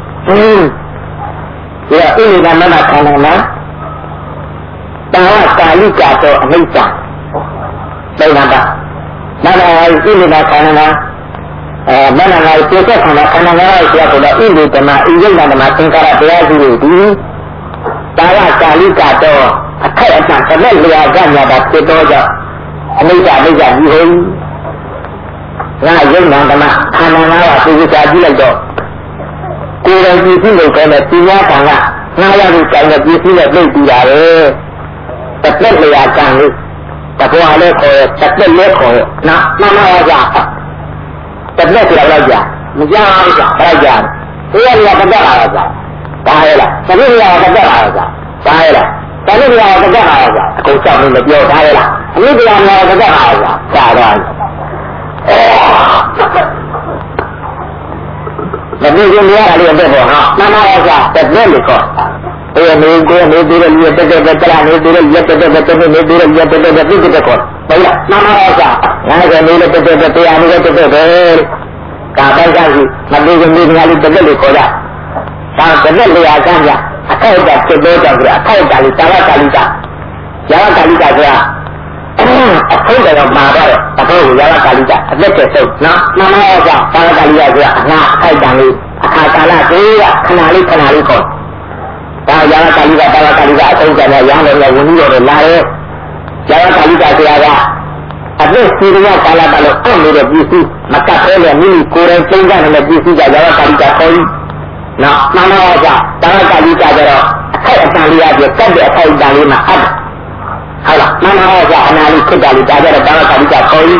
အိနိဒမနခန္ဓာမှာတာဝကာလိကတော့အနိစ္စဒိဋ္ဌာပါနာနာဣနိဒခန္ဓာမှာမနနာပြေသက်ခန္ဓာခန္ဓာငါးပါးပြောတော့ဣန္ဒဓမ္မဣယိဓမ္မသင်္ခါရတရားစုတွေဒီတာဝကာလိကတော့အခက်အတန့်တစ်လက်လျာကညာတာဖြစ်တော့ကြောင့်အနိစ္စမျိုးကိုငါယုံနာဓမ္မခန္ဓာငါးပါးသိကြကြည့်လိုက်တော့ကိုယ်တော်ကြည့်ပြီးလို့ခေါ်တဲ့ပညာကံကငါးရည်ကံနဲ့ပြည့်စုံတဲ့သိပြီးတာပဲတစ်လက်လျာကံလေးတပွားလေးခေါ်ရတစ်လက်လေးခေါ်ရနော်မှန်ပါပါတစ်လက်ကြတော့ကြာမကြောက်ဘူးကြာအဲ့ကြာဒီရည်ကတစ်လက်လာကြာဒါရလားသတိရကတစ်လက်လာကြာဒါရလားသတိရကတစ်လက်လာကြာအကုန်ကြောက်နေမပြောဒါရလားအနည်းတရားများတစ်လက်လာကြာဒါတော့မပြေရင်ရတာလေးအတက်ပေါ့ဟာမှန်ပါပါတစ်လက်လေးခေါ်အေးနေကိုနေပြီးတော့တက်တက်တက်လာနေပြီးတော့ရက်တက်တက်တက်နေပြီးတော့ရက်တက်တက်ပြည့်တက်ခေါ်ဟုတ်လားမှန်ပါပါငါကနေလည်းတက်တက်တက်တရားနေတက်တက်ပဲကာပိုက်ကကြီးမပြေရင်ဒီငါလေးတက်တက်လေးခေါ်တာဒါတက်တက်လေးအားကမ်းကြအခိုက်အတန့်ဖြစ်တော့ကြောင့်အခိုက်အတန့်လေးတာဝကာလိကယာဝကာလိကဆိုတာအခုတော့မှာတော့တဘောကိုယာဝကာလိကအသက်ကျဆုံးနော်မှန်ပါပါတာဝကာလိကဆိုတာအနာအခိုက်အတန့်လေးအခါကာလသေးကခဏလေးခေါ်ဒါယာဝကာလိကတာဝကာလိကအဆုံးကြတဲ့ရဟန်းတော်ဝင်ပြီးတော့လာရဲ့ယာဝကာလိကဆိုတာကအသက်စီရကာလတလို့အနေတဲ့ပစ္စည်းမကတ်သေးတဲ့မိမိကိုယ်တိုင်ကျင်းကြတဲ့ပစ္စည်းကယာဝကာလိကခေါ်နော်မှန်ပါပါတာဝကာလိကကျတော့အခိုက်အတန့်လေးအပြည့်ကတ်တဲ့အခိုက်အတန့်လေးမှာအပ်ဟုတ်လားမှန်ပါပါအနာလေးခစ်တာလေးဒါကြတော့တာဝကာလိကခေါ်အဲ့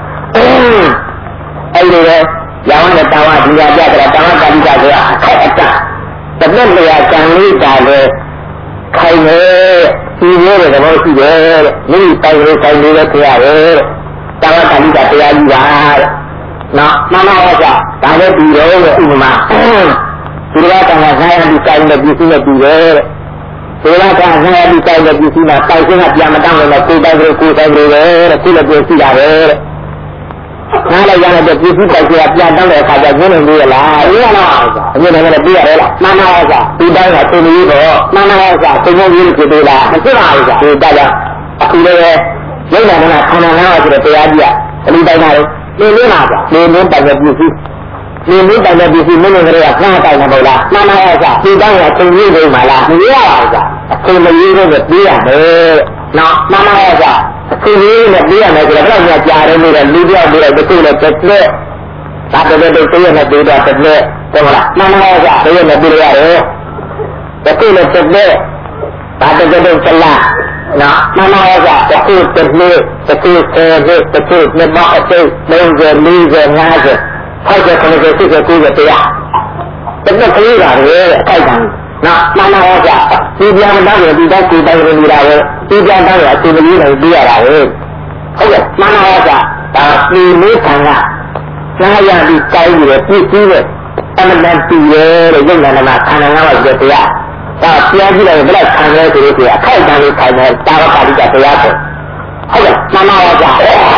ဒီလေယာဝနဲ့တာဝဒီရကြတဲ့တာဝကာလိကဆိုတာအခိုက်အတန့်တစ်လက်လျာကံလေးဒါလေခိုင်နေဒီလိုတဲ့သဘောရှိတယ်တဲ့မိပိုင်လေးဆိုင်လေးလည်းခရတယ်တာဝကာလိကတရားကြီးပါတဲ့နော်မှန်ပါပါဒါလည်းဒီတော့ရဲ့ဥပမာဒီလိုကံကငါးရည်ကိုင်းတဲ့ပစ္စည်းနဲ့ပြီးတယ်တဲ့ဒီလိုကငါးရည်ကိုင်းတဲ့ပစ္စည်းမှာတိုင်စင်းကပြန်မတောင်းလို့ကိုယ်တိုင်ကိုယ်တိုင်ပဲတဲ့ခုလည်းပြည့်စုံတာပဲတဲ့ငါလည်းရတဲ့ပစ္စည်းတိုင်စင်းကပြန်တောင်းတဲ့အခါကျကျင်းနေပြီလားရရလားအမြဲတမ်းလည်းပြရတယ်လားမှန်ပါပါဒီတိုင်းကသိနေပြီတော့မှန်ပါပါသိနေပြီဖြစ်သေးလားမဖြစ်ပါဘူးဒီတိုင်းအခုလည်းရုပ်နာနာခန္ဓာငါးပါးဆိုတဲ့တရားကြီးကအလိတိုင်းကလည်းနေနေပါဗျနေနေတိုင်တဲ့ပစ္စည်းဒီမိတိုင်တဲ့ပစ္စည်းမင်းတို့ကလည်းခါတိုင်နေပေါ့လားမှန်ပါရဲ့ကဒီတိုင်းကအချိန်ကြီးနေမှာလားမရပါဘူးကအချိန်မကြီးတော့ပြေးရမယ်နော်မှန်ပါရဲ့ကအချိန်ကြီးနဲ့ပြေးရမယ်ဆိုတော့ဘယ်တော့ကြာတယ်လို့လူပြောက်ပြီးတော့ဒီကုလည်းတစ်လက်ဒါတကယ်တော့တရနဲ့ပြေးတော့တစ်လက်ဟုတ်လားမှန်ပါရဲ့ကတရနဲ့ပြေးရတယ်ဒီကုလည်းတစ်လက်ဒါတကယ်တော့တစ်လားနော်မှန်ပါရဲ့ကဒီကုတစ်လက်ဒီကု10လက်ဒီကုနှစ်ပေါင်းအစိတ်30 40 50ဟုတ်ကဲ့ခဏခဏသိတဲ့ကိုယ်ကတရားတကယ်ကလေးပါလေအခိုက်အတန့်နော်မှန်ပါပါဒီပြန်မတောင်းရင်ဒီတော့ကိုယ်တိုင်နေတာပဲဒီပြန်တောင်းရင်အချိန်မကြီးနိုင်ပြရတာပဲဟုတ်ကဲ့မှန်ပါပါဒါပြည်လေးခံကကြားရပြီးတိုင်းပြီးပြည့်စည်တဲ့အမှန်တန်ပြည့်ရဲ့ရုပ်နာနာခန္ဓာငါးပါးရဲ့တရားဒါပြန်ကြည့်လိုက်ဘယ်လောက်ခံလဲဆိုလို့အခိုက်အတန့်လေးခံတယ်တာဝကာလိကတရားပဲဟုတ်ကဲ့မှန်ပါပါဒါ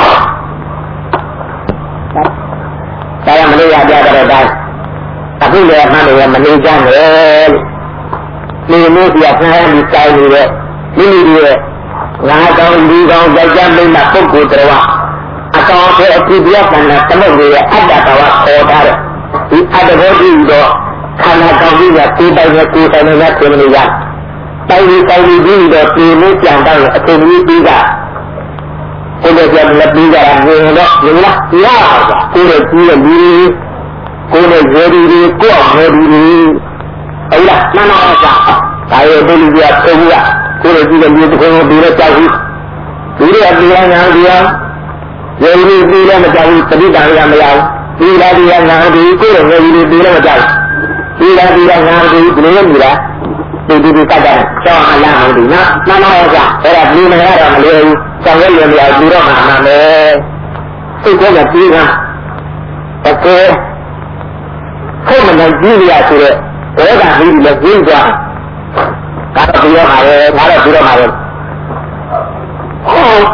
ရမလို့ရကြတော့ဒါအခုလည်းမှန်တယ်မနေကြနဲ့နေလို့ပြဖမ်းပြီးတိုင်းနေတဲ့မိမိရဲ့ငါးကောင်းလူကောင်းယောက်ျားမိန်းမပုဂ္ဂိုလ်တော်အကောင်ဆိုအဖြစ်ပြကံနဲ့သမုတ်ရဲ့အတ္တတော်ခေါ်ထားတယ်ဒီအတ္တဘောကြီးတော့ခန္ဓာကောင်းကြီးကကိုယ်တိုင်နဲ့ကိုယ်တိုင်နဲ့ပြင်နေရတိုင်းပြီးတိုင်းပြီးတော့ပြင်လို့ကြံတော့အချိန်ကြီးပြီးကကိုယ်လည်းပြန်လက်ပြီးကြတာမြင်တော့မြင်လားရပါကိုယ်လည်းကြီးရဲ့လူကိုယ်လည်းရေဒီကိုယ့်ရေဒီဟုတ်လားမှန်ပါပါဒါရဲ့ဒုတိယပုံကကိုယ်လည်းကြီးတဲ့လူတစ်ခုကိုဒီလိုကြောက်ဘူးဒီလိုအပြင်းညာဒီဟာရေဒီပြီးလည်းမကြောက်ဘူးတတိတံရမရဘူးဒီလားဒီဟာညာဒီကိုယ်လည်းရေဒီပြီးလည်းမကြောက်ဒီလားဒီဟာညာဒီဘယ်လိုမြည်လားဒီကတည်းကတော့အလားဟုတ်ဒီနော်မှန်ပါပါအဲ့ဒါဒီမရတော့မလို့ဆောင်ရွက်ရလျာပြီးတော့မှမှန်မယ်စိတ်ကပြီးကတကယ်ခုမနိုင်ကြည့်ရဆိုတော့ဘယ်ကပြီးလဲကျင်းကြဒါတော့ပြီးတော့မှာပဲဒါတော့ပြီးတော့မှာပဲဟော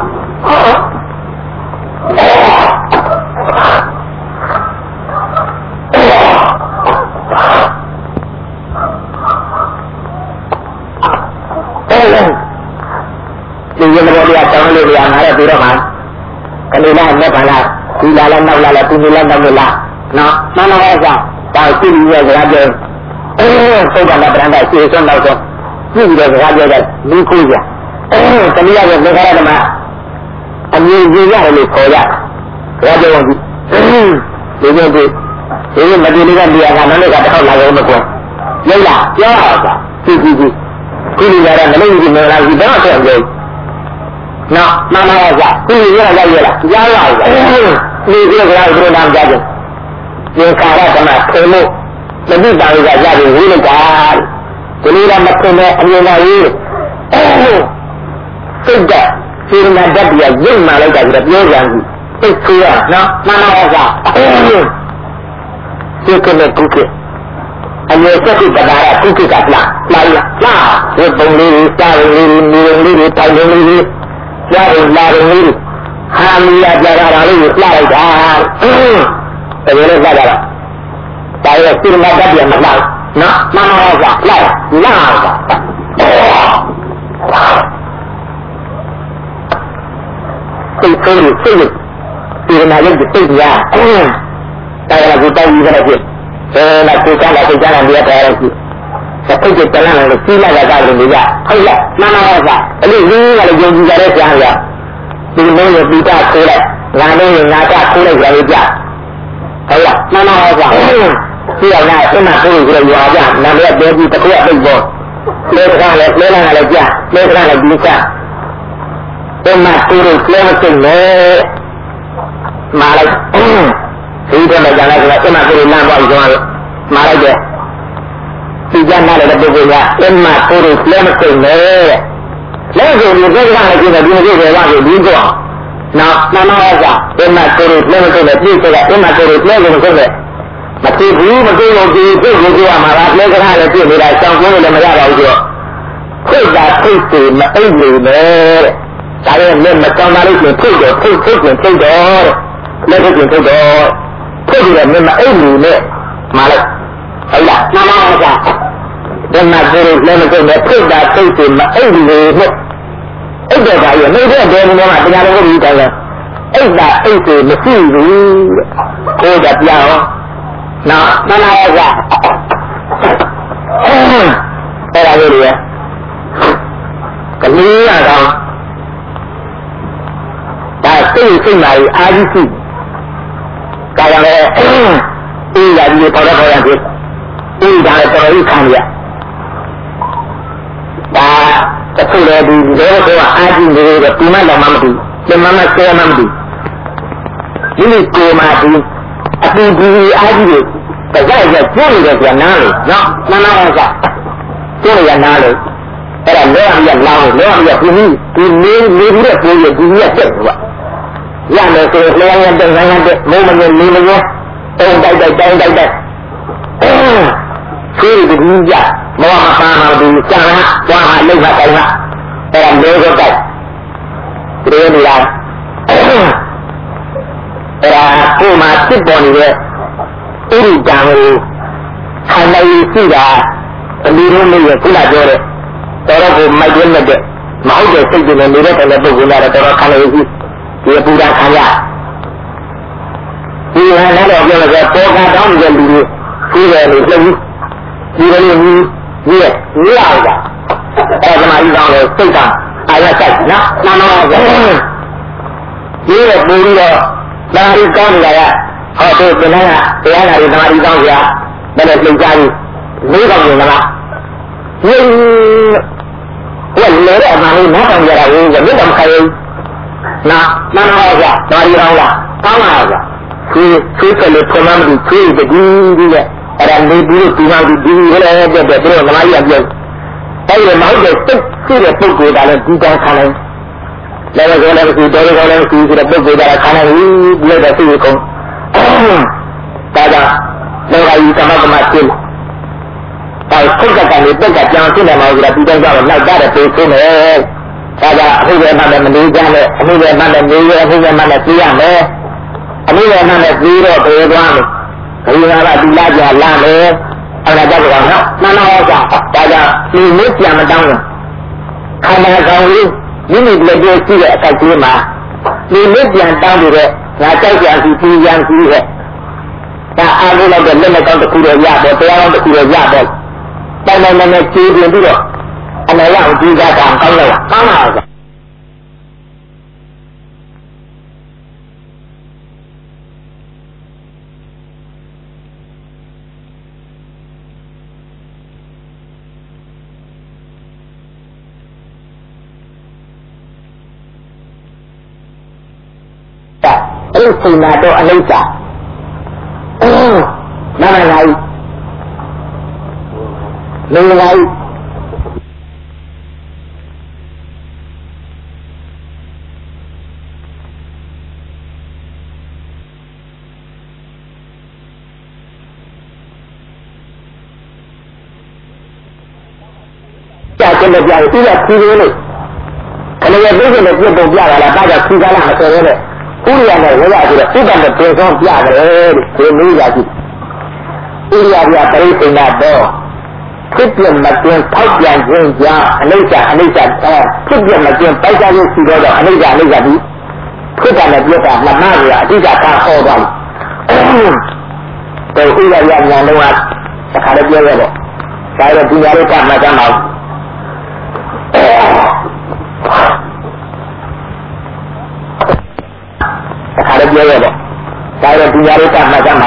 ဒီရမောတရားတောင်းလို့ရမှာလည်းပြီးတော့မှာကနေလာနဲ့ခါလာဒီလာလာနောက်လာလာဒီလာနောက်လာနော်မှန်ပါရဲ့ကဒါရှိပြီးရဲ့စကားပြောသုဒ္ဓနာပရန္တရှေ့ဆုံးနောက်ဆုံးရှိပြီးတဲ့စကားပြောတဲ့လူခုရတနည်းအားဖြင့်သင်္ခါရဓမ္မအမြင်ကြီးရတယ်လို့ခေါ်ရစကားပြောဝင်ဒီလိုဒီမဒီလေးကနေရာကနောက်လည်းကတော့လာတော့မကွာရုပ်လားပြောရတာကြည့်ခုလူရတဲ့မလို့ဒီမင်္ဂလာကြီးတော့ဆက်ပြောနော်မှန်ပါရဲ့ကခုလူရရလားကြားရအောင်ဒီလိုကလည်းဘုရားကြားတယ်ဒီကာရဓမ္မခေလို့မသိတာကရပြီဝိလိကာဒီလိုတော့မသိနဲ့အမြင်ပါဘူးစိတ်ကစေရနာတတ်ပြီးရုပ်မှလိုက်တာပြီးတော့ပြောကြတယ်စိတ်ဆိုးရနော်မှန်ပါရဲ့ကစိတ်ကလည်းကုက္ကအမြဲစက်ကုတ္တရာကုက္ကကလာဒီပုံလေးစားလေးနေလေးတိုင်လေးကြားရင်လာရင်လေးဟာမီယာကြတာလေးကိုလှလိုက်တာတကယ်လို့လှတာလားဒါရဲ့စိတ်မတတ်ပြန်မလှနော်မှန်ပါကလှကစိတ်ဆိုးလို့စိတ်ဒီနာရဲ့စိတ်ရတရားကိုတောင်းပြီးတော့ဖြစ်လာကိုကလာကိုကြားလာမြတ်တယ်ရှိစိတ်ကတလန့်လို့စီးလာတာကလည်းညဟုတ်လားမှန်ပါကအဲ့ဒီကလည်းယုံကြည်ကြတဲ့ဆရာကဒီလိုမျိုးပိတာခိုးလိုက်ငါလည်းငါကခိုးလိုက်ရကြဟုတ်လားမှန်ပါကဒီအောင်လားအမှန်ကိုကြည့်ရကြနာမည်တဲပြီးတစ်ခုအပိတ်ပေါ်လဲကလည်းလဲလာလည်းကြလဲကလည်းဒီကအမှန်ကိုလဲမသိနဲ့မာလိုက်ဒီတော့လည်းကြားလိုက်ကအမှန်ကိုလမ်းပေါ်ကြောင်းမာလိုက်တယ်ဒီကနားလည်းပုဂ္ဂိုလ်ကအမှန်ကိုလဲမသိနဲ့လဲဆိုဒီဘက်ကလည်းဒီလိုမျိုးတွေပါလို့ဒီတော့နော်မှန်ပါကအမှန်ကိုလဲမသိနဲ့ပြည့်စက်ကအမှန်ကိုလဲမသိနဲ့မသိဘူးမသိလို့ဒီဖြစ်ကိုကြရမှာလားလဲကလည်းပြည့်နေတာစောင့်ကြည့်လည်းမရပါဘူးဆိုတော့ဖိတ်တာဖိတ်တယ်မအိပ်လို့လေဒါရဲ့လက်မကောင်းတာလို့ဆိုဖိတ်တော့ဖိတ်တော့လက်ဖိတ်တော့ဖိတ်တယ်မျက်မအိပ်လို့နဲ့မှာလိုက်ဟုတ်လားမှန်ပါကဓမ္မကိုလည်းမသိနဲ့ဖိတ်တာဖိတ်တယ်မအိပ်လို့နဲ့အိပ်တဲ့ခါရနေတဲ့ဘယ်လိုမှတရားတော်ကိုပြီးတယ်အိပ်တာအိပ်တယ်မရှိဘူးကိုယ်ကပြောင်းနော်မှန်ပါကအဲ့ဒါလေးတွေကလေးရတော့ဒါစိတ်မှအာကြီးရှိကာရလည်းအေးရည်ပေါ်တော့ရဖြစ်အေးဒါလည်းတော်တော်ခံရဒါတစ်ခုလည်းဒီလိုဆိုအာကြီးနေတယ်ဒီမှတော့မှမသိဒီမှမဆဲမှမသိဒီလိုကိုမှဒီအပူကြီးအာကြီးတွေတကယ်ကျကျိုးနေတယ်ပြန်နားလေနော်မှန်ပါကကျိုးရနားလေအဲ့ဒါလောရလောင်းလောရဒီနေပြီးတော့ကိုရဒီရတက်ကွာရမယ်ဆိုလျှောင်းရတဲ့ငန်းတဲ့မုံမငယ်လေးမငယ်တုံးတိုက်ခေးဒီကြီးကြမောမပါမှာဒီကျန်ဟာကြွားဟာလိမ့်မှာတိုင်မှာအဲ့ဒါလေးကိုတိုက်ပြေးနေလားအဲ့ဒါကိုမှစစ်ပေါ်နေတဲ့ဣရိတံကိုခံနိုင်ရှိတာအလီလုံးလေးကခုနပြောတဲ့တော်ကိုမိုက်တွင်းတဲ့မဟုတ်တဲ့စိတ်တွေနဲ့နေတဲ့ပုဂ္ဂိုလ်ကတော့တော်ခံနိုင်ရှိဒီပူတာခံရဒီဟာလည်းတော့ပြောလို့ပေါ်ကတောင်းနေတဲ့လူတွေပြီးတယ်လို့ပြောဘူးဒီလိုမျိုးကြီးရဲ့လောက်တာအဲ့ဒါမှဒီကောင်လည်းစိတ်ကအာရဆိုင်နော်နာမပါဒီလိုပူပြီးတော့ဒါရီကောင်းနေတာကဟောတို့ဒီနေ့ကတရားနာရီဓမ္မရီကောင်းကြဘယ်လိုသင်ကြားပြီးလေးကောင်းနေလားဒီလေတဲ့အမှန်လေးနားထောင်ကြတာကိုဘယ်တော့မှခိုင်းဘူးနာမနာကြဒါရီကောင်းလားကောင်းပါလားဒီကလေးကမှမဒီသေးတကြီးကြီးရဲ့အဲ့ဒါလေးပြီးဒီမှာဒီဟဲ့တဲ့ပြတော့ဓမ္မရီကပြောအဲ့ဒီမဟုတ်တဲ့စိတ်ရှိတဲ့ပုဂ္ဂိုလ်ကလည်းဒီတောင်ခံနိုင်လည်းကောလည်းဒီတော်ကောလည်းဒီဆိုတဲ့ပုဂ္ဂိုလ်ကခံနိုင်ဘူးဒီလိုစိတ်ကိုဒါကြောင့်လောကကြီးသမဂ္ဂမဖြစ်ဒါစိတ်ကတည်းကပက်ကကြောင်ဖြစ်နေမှာဆိုတာဒီတိုင်းကတော့လိုက်တာတဲ့ပြေးနေတယ်ဒါကအမှုပဲမှလည်းမနေကြနဲ့အမှုပဲမှလည်းနေရအမှုပဲမှလည်းသိရမယ်အမှုပဲမှလည်းသိတော့ပြေသွားမယ်ဘုရားကဒီလာကြလာမယ်အဲ့ဒါကြောင့်တော့နော်မှန်တော့ကြောင့်ဒါကြောင့်ဒီမျိုးပြန်မတောင်းဘူးခန္ဓာကောင်ကြီးမိမိလက်ပြည့်ရှိတဲ့အခိုက်ကလေးမှာဒီမျိုးပြန်တောင်းပြီးတော့ငါကြောက်ကြစီပြီးရန်စီတဲ့ဒါအားလုံးလိုက်တဲ့လက်နဲ့ကောင်းတစ်ခုတော့ရတော့တရားကောင်းတစ်ခုတော့ရတော့တိုင်တိုင်နဲ့ကျေးပြင်ပြီးတော့အနာရအောင်ကြည့်ကြတာကောင်းလို့ကောင်းပါ့အဲ့ဒီစိတ်နာတော့အနိစ္စမမလာဘူးလုံလာဘူးကြာကျတဲ့ကြာပြီးတော့ဖြီးလို့ခဏရဲ့ပြည့်စုံတဲ့ပြည့်ပုံပြလာလားဒါကြောင့်ဖြီးကားလာမဆယ်ရဲတဲ့ဥရိယနဲ့ဝရဆိုတော့ဥပ္ပနဲ့ပြေဆုံးပြတယ်ဒီလိုရကြည့်ဥရိယပြပရိသေနာတော့ဖြစ်ပြမကျင်ဖောက်ပြန်ခြင်းကြောင့်အနိစ္စဖြစ်ပြမကျင်ပိုက်ကြလို့ရှိတော့အနိစ္စပြီးဖြစ်တာနဲ့ပြတ်တာမမရအတိတ်ကဟောသွားတယ်ဥရိယဉာဏ်တော့တခါလည်းပြောရတော့ဒါရပညာလေးကမှတ်ကြမှာအခါလည်းပြောရတော့ဒါရပညာလေးကမှတ်ကြမှာ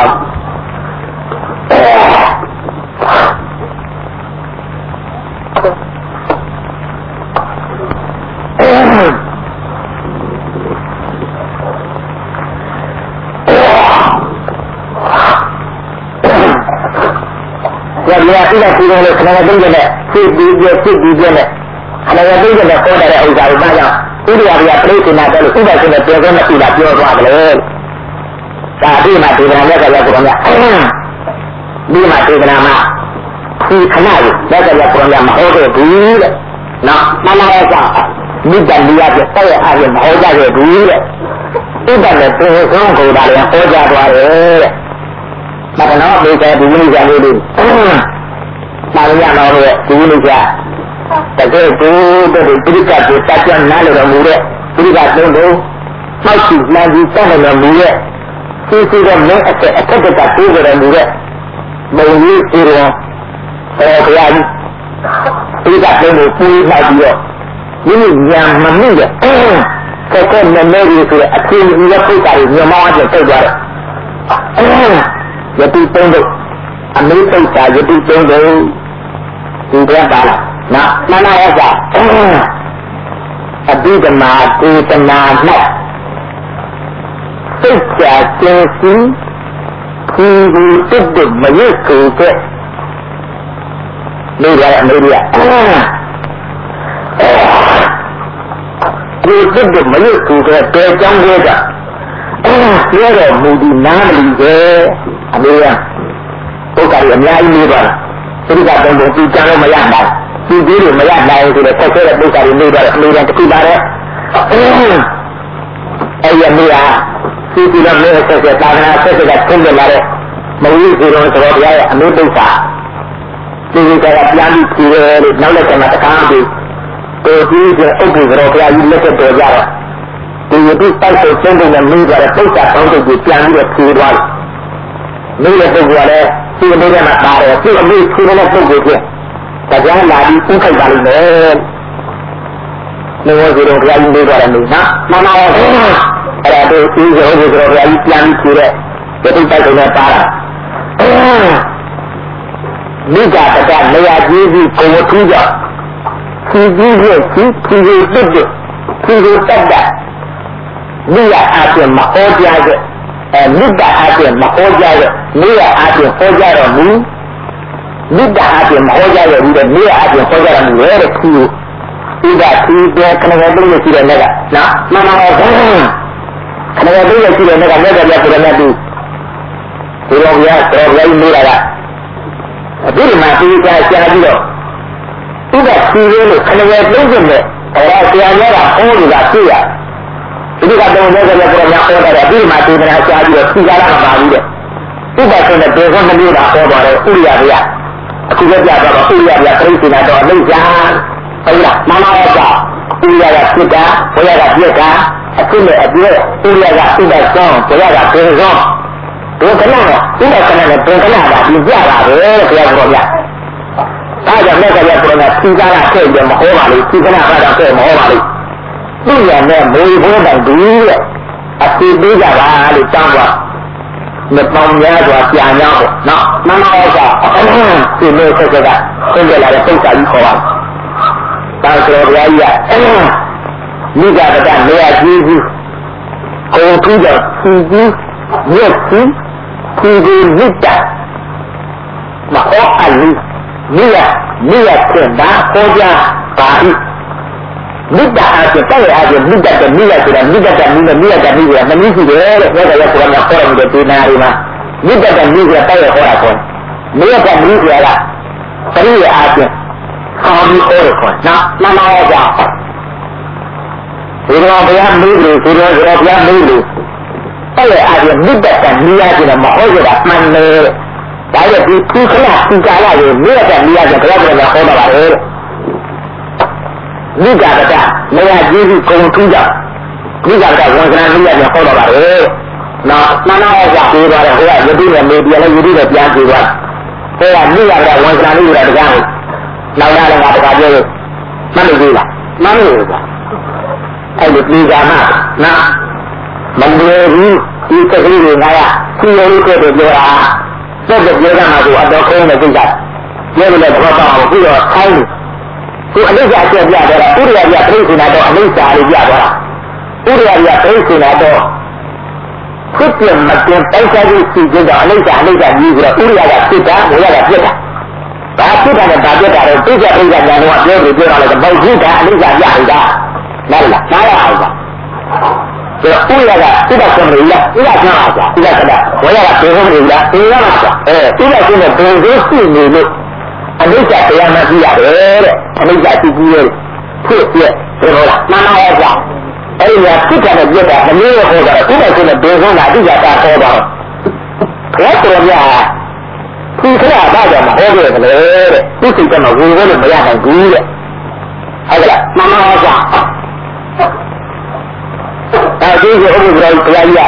ရရအိဒါစီလို့ခဏသိကြတဲ့ဖြစ်ပြီးနဲ့ခဏသိကြတဲ့ပေါ်တဲ့ဥစ္စာကိုဘာကြောင့်ဥရိယပြပရိသေနာတယ်လို့ဥပ္ပါဒ်နဲ့ပြောခဲ့မရှိတာပြောသွားတယ်ဒါအပြီးမှဒေသနာနဲ့ကြရကုန်များဒီမှာဒေသနာမှာဒီခဏလေးလက်ကြရကုန်များမဟုတ်ခဲ့ဘူးတဲ့နော်မှန်ပါရဲ့ကြောင့်မိတ္တလီယပြတဲ့အားဖြင့်မဟုတ်ကြခဲ့ဘူးတဲ့ဥပ္ပါဒ်နဲ့ပြေဆုံးကိုဒါလည်းဟောကြားသွားတယ်တဲ့မတနောဒေသဒီဝိဇ္ဇာလေးတွေပါဠိရတော်ရဲ့ဒီဝိဇ္ဇာတကယ်ကိုတဲ့ပြိက္ခကိုတတ်ကြနားလို့တော်မူတဲ့ပြိက္ခသုံးလို့မှောက်ရှိမှန်ပြီးတောင်းတော်မူတဲ့သိသိတဲ့မင်းအထက်ကတိုးကြတော်မူတဲ့မုံကြီးစီရောဘုရားကြီးပြိက္ခသုံးလို့ပြီးလိုက်ပြီးတော့မိမိညာမမိတဲ့ဆက်ဆက်နဲ့နေပြီးဆိုတဲ့အချင်းကြီးရဲ့ပိတ်တာကိုညမောင်းအောင်ပိတ်သွားတယ်ယတိသုံးလို့အမေပိတ်တာယတိသုံးလို့ဒီကပါလားနော်မနာရကြအဘိဓမ္မာဒေသနာ၌စိတ်ချကျင်းစီဒီတစ်မရွတ်ကိုတဲ့နေရအမေရိကဒီတစ်မရွတ်ကိုတဲ့တဲကြောင်းတွေကပြောတော်မူဒီနားမလီပဲအမေရိကပုဂ္ဂိုလ်အများကြီးနေပါလားသတိကတော့ဒီကြံလို့မရပါဘူးဒီတွေမရနိုင်ဆိုတော့ဆက်ဆက်တဲ့ပုဂ္ဂိုလ်တွေနေတော့အမေရိကတခုပါတဲ့အဲ့ဒီအမေကဒီလိုမျိုးဆက်ဆက်တာနာဆက်ဆက်ကသုံးပြလာတဲ့မဝိဇ္ဇေတော်ဆိုတော့ဘုရားရဲ့အမေပု္ပ္ပာဒီကပြန်ပြီးကြည့်ရလို့နောက်လက်ကမှတကားပြီးကိုကြီးကအုပ်ပြီးတော့ဘုရားကြီးလက်ဆက်တော်ကြတော့ဒီယတိတိုက်ကိုကျင်းတဲ့မိကြတဲ့ပု္ပ္ပာပေါင်းတို့ကိုပြန်ပြီးတော့ဖြေသွားတယ်မိတဲ့ပုဂ္ဂိုလ်ကလည်းဒီအမေကမှပါတယ်ဒီအမေဖြေတဲ့ပုဂ္ဂိုလ်ဖြစ်တရားလာပြီးဥခိုက်ပါလိမ့်မယ်။နေဝစီတော်ဘုရားကြီးနေကြတယ်လို့နော်။မှန်ပါရဲ့။အဲ့ဒါတို့ဒီရောစီတော်ဘုရားကြီးပြန်ပြီးကြည့်တဲ့ဒီတိတ်တိုက်ကနေပါတာ။မိဂတကနေရာကြီးကြီးကိုဝထူးကြောင့်ဒီကြီးရဲ့ဒီတက်တဲ့ဒီတက်တာမိရအားဖြင့်မဟောကြားတဲ့မိတ္တအားဖြင့်မဟောကြားတဲ့မိရအားဖြင့်ဟောကြားတော်မူမိတ္တအားဖြင့်မဟောကြားရဘူးတဲ့မိရအားဖြင့်ဟောကြားရမှုရဲ့တဲ့ခုဒီကဒီတဲ့ခဏကတည်းကရှိတဲ့နေ့ကနော်မှန်ပါပါခဏကတည်းကရှိတဲ့နေ့ကမြတ်စွာဘုရားပြောတဲ့ဒီလိုဘုရားတော်ဘုရားကြီးနေတာကအဘိဓမ္မာသီးခြားရှားပြီးတော့ဥပ္ပစီလို့ခဏကတည်းကနဲ့ဆရာများကဟောလို့ကသိရဒီကတော့လည်းလည်းပြောများဟောတာဒီမှာသေဒနာရှားပြီးတော့သိကြတာမပါဘူးတဲ့ဥပ္ပါဆိုတဲ့ဒေသမလို့တာဟောတော်တယ်ဥရိယဗျာအခုလည်းပြတော့ဥရိယဗျာပြိဿနာတော့အလိစ္ဆာဟုတ်လားမမရောကဥရိယကဖြစ်တာဘုရားကပြည့်တာအခုလည်းအပြည့်ဥရိယကဥပ္ပါဆောင်ဘုရားကပြေဆောင်ဒုက္ခနာဥပ္ပါကနာနဲ့ဒုက္ခနာကဒီပြတာပဲဘုရားပြောပြဒါကြောင့်လည်းကြရပေါ်တာသိကြတာခဲ့တယ်မဟောပါလိသိကြတာကတော့ခဲ့မဟောပါလိသူ့ရနဲ့မေဘိုးတိုင်ဒီတဲ့အသိပေးကြပါလို့တောင်းပါမပေါင်းများစွာကြာnhauပေါ့နော်မမဟောကဒီလိုဆက်ကဆင်းကြလာတဲ့ပု္ပ္ပာကြီးခေါ်ပါတာဆိုဘုရားကြီးကမိဂဒကနေရာကြီးကြီးကိုထူးတော့ကြီးမြတ်ကြီးဒီမိတ္တမဟောအလူမိရဖြစ်တာဟောကြားပါ၏မိတ္တအားဖြင့်တဲ့အားဖြင့်မိတ္တတဲ့မိရဆိုတာမိတ္တတဲ့မိနဲ့မိရတဲ့မိကမနည်းရှိတယ်တဲ့ဘုရားကကိုယ်ကခေါ်ရတဲ့ဒေနာရီမှာမိတ္တတဲ့မိကတဲ့ခေါ်တာပေါ့မိရတဲ့မိကပရိယအားဖြင့်ခေါ်ပြီးခေါ်ရခေါ်နော်မမဟောကြားဒီတော့ဘုရားမေးလို့ဒီတော့ဘုရားမေးလို့တဲ့အားဖြင့်မိတ္တတဲ့မိရဆိုတာမဟုတ်ကြတာမှန်တယ်ဒါရဲ့ဒီခုခဏဒီကာလကိုမြတ်တဲ့မြတ်တဲ့ဘုရားကဟောတာပါလေမိဂဒနေရာကြီးကြီးကုန်ထူးကြမိဂဒဝန်ခံမြတ်တဲ့ဟောတာပါလေနော်မနာဟောကြပြေးသွားတယ်ဟိုကယတိနဲ့မေပြန်လဲယတိနဲ့ပြန်ပြေးသွားဟိုကမိဂဒဝန်ခံလို့ရတဲ့တရားကိုနောက်လာတော့ငါတခါပြောလို့မှတ်လို့သေးလားမှတ်လို့ပါအဲ့ဒီပြေးကြမှာနော်မလွယ်ဘူးဒီစကလေးတွေငါကစီရုံးလေးကိုပြောတာတဲ့ပြောတာမှာကိုအတော်ခေါင်းနဲ့သိကြပြောလို့လည်းတော့တော့ပြီးတော့ခိုင်းလို့သူအလိစ္ဆာပြပြတော့ဥရိယပြပြိဿနာတော့အလိစ္ဆာလေးပြသွားတာဥရိယပြပြိဿနာတော့ဖြစ်ပြမတင်ပိုက်စားပြီးစီကြတော့အလိစ္ဆာကြီးဆိုတော့ဥရိယကဖြစ်တာဘုရားကပြစ်တာဘာဖြစ်တာလဲဘာပြစ်တာလဲသိကြပြိဿနာတော့ပြောလို့ပြောတာလည်းဘောက်ဖြစ်တာအလိစ္ဆာပြနေတာနားလားနားရအောင်ပါဥရကဥပ္ပကံရိယဥပ္ပကံအားသာဥပ္ပကံဝရကဒေဟရိယအေရမှာသာဥပ္ပကံနဲ့ဘုံသေးရှိနေလို့အနိစ္စတရားမှသိရတယ်တဲ့အနိစ္စသိကြည့်ရဖြစ်ပြတယ်ဟုတ်လားမှန်ပါရဲ့ကွာအဲ့ဒီကဖြစ်တယ်နဲ့ပြတ်တာမလို့ဟောတာဥပ္ပကံနဲ့ဘုံဆုံးတာအတိအကျတာဟောတာဘယ်တော်များသူခရဘာကြောင့်မဟောခဲ့တယ်လေတဲ့သူစိတ်ကမှဝင်လို့မရနိုင်ဘူးတဲ့ဟုတ်ကဲ့မှန်ပါရဲ့ကွာအဲဒီကိုဥပ္ပဒေဘုရားကြီး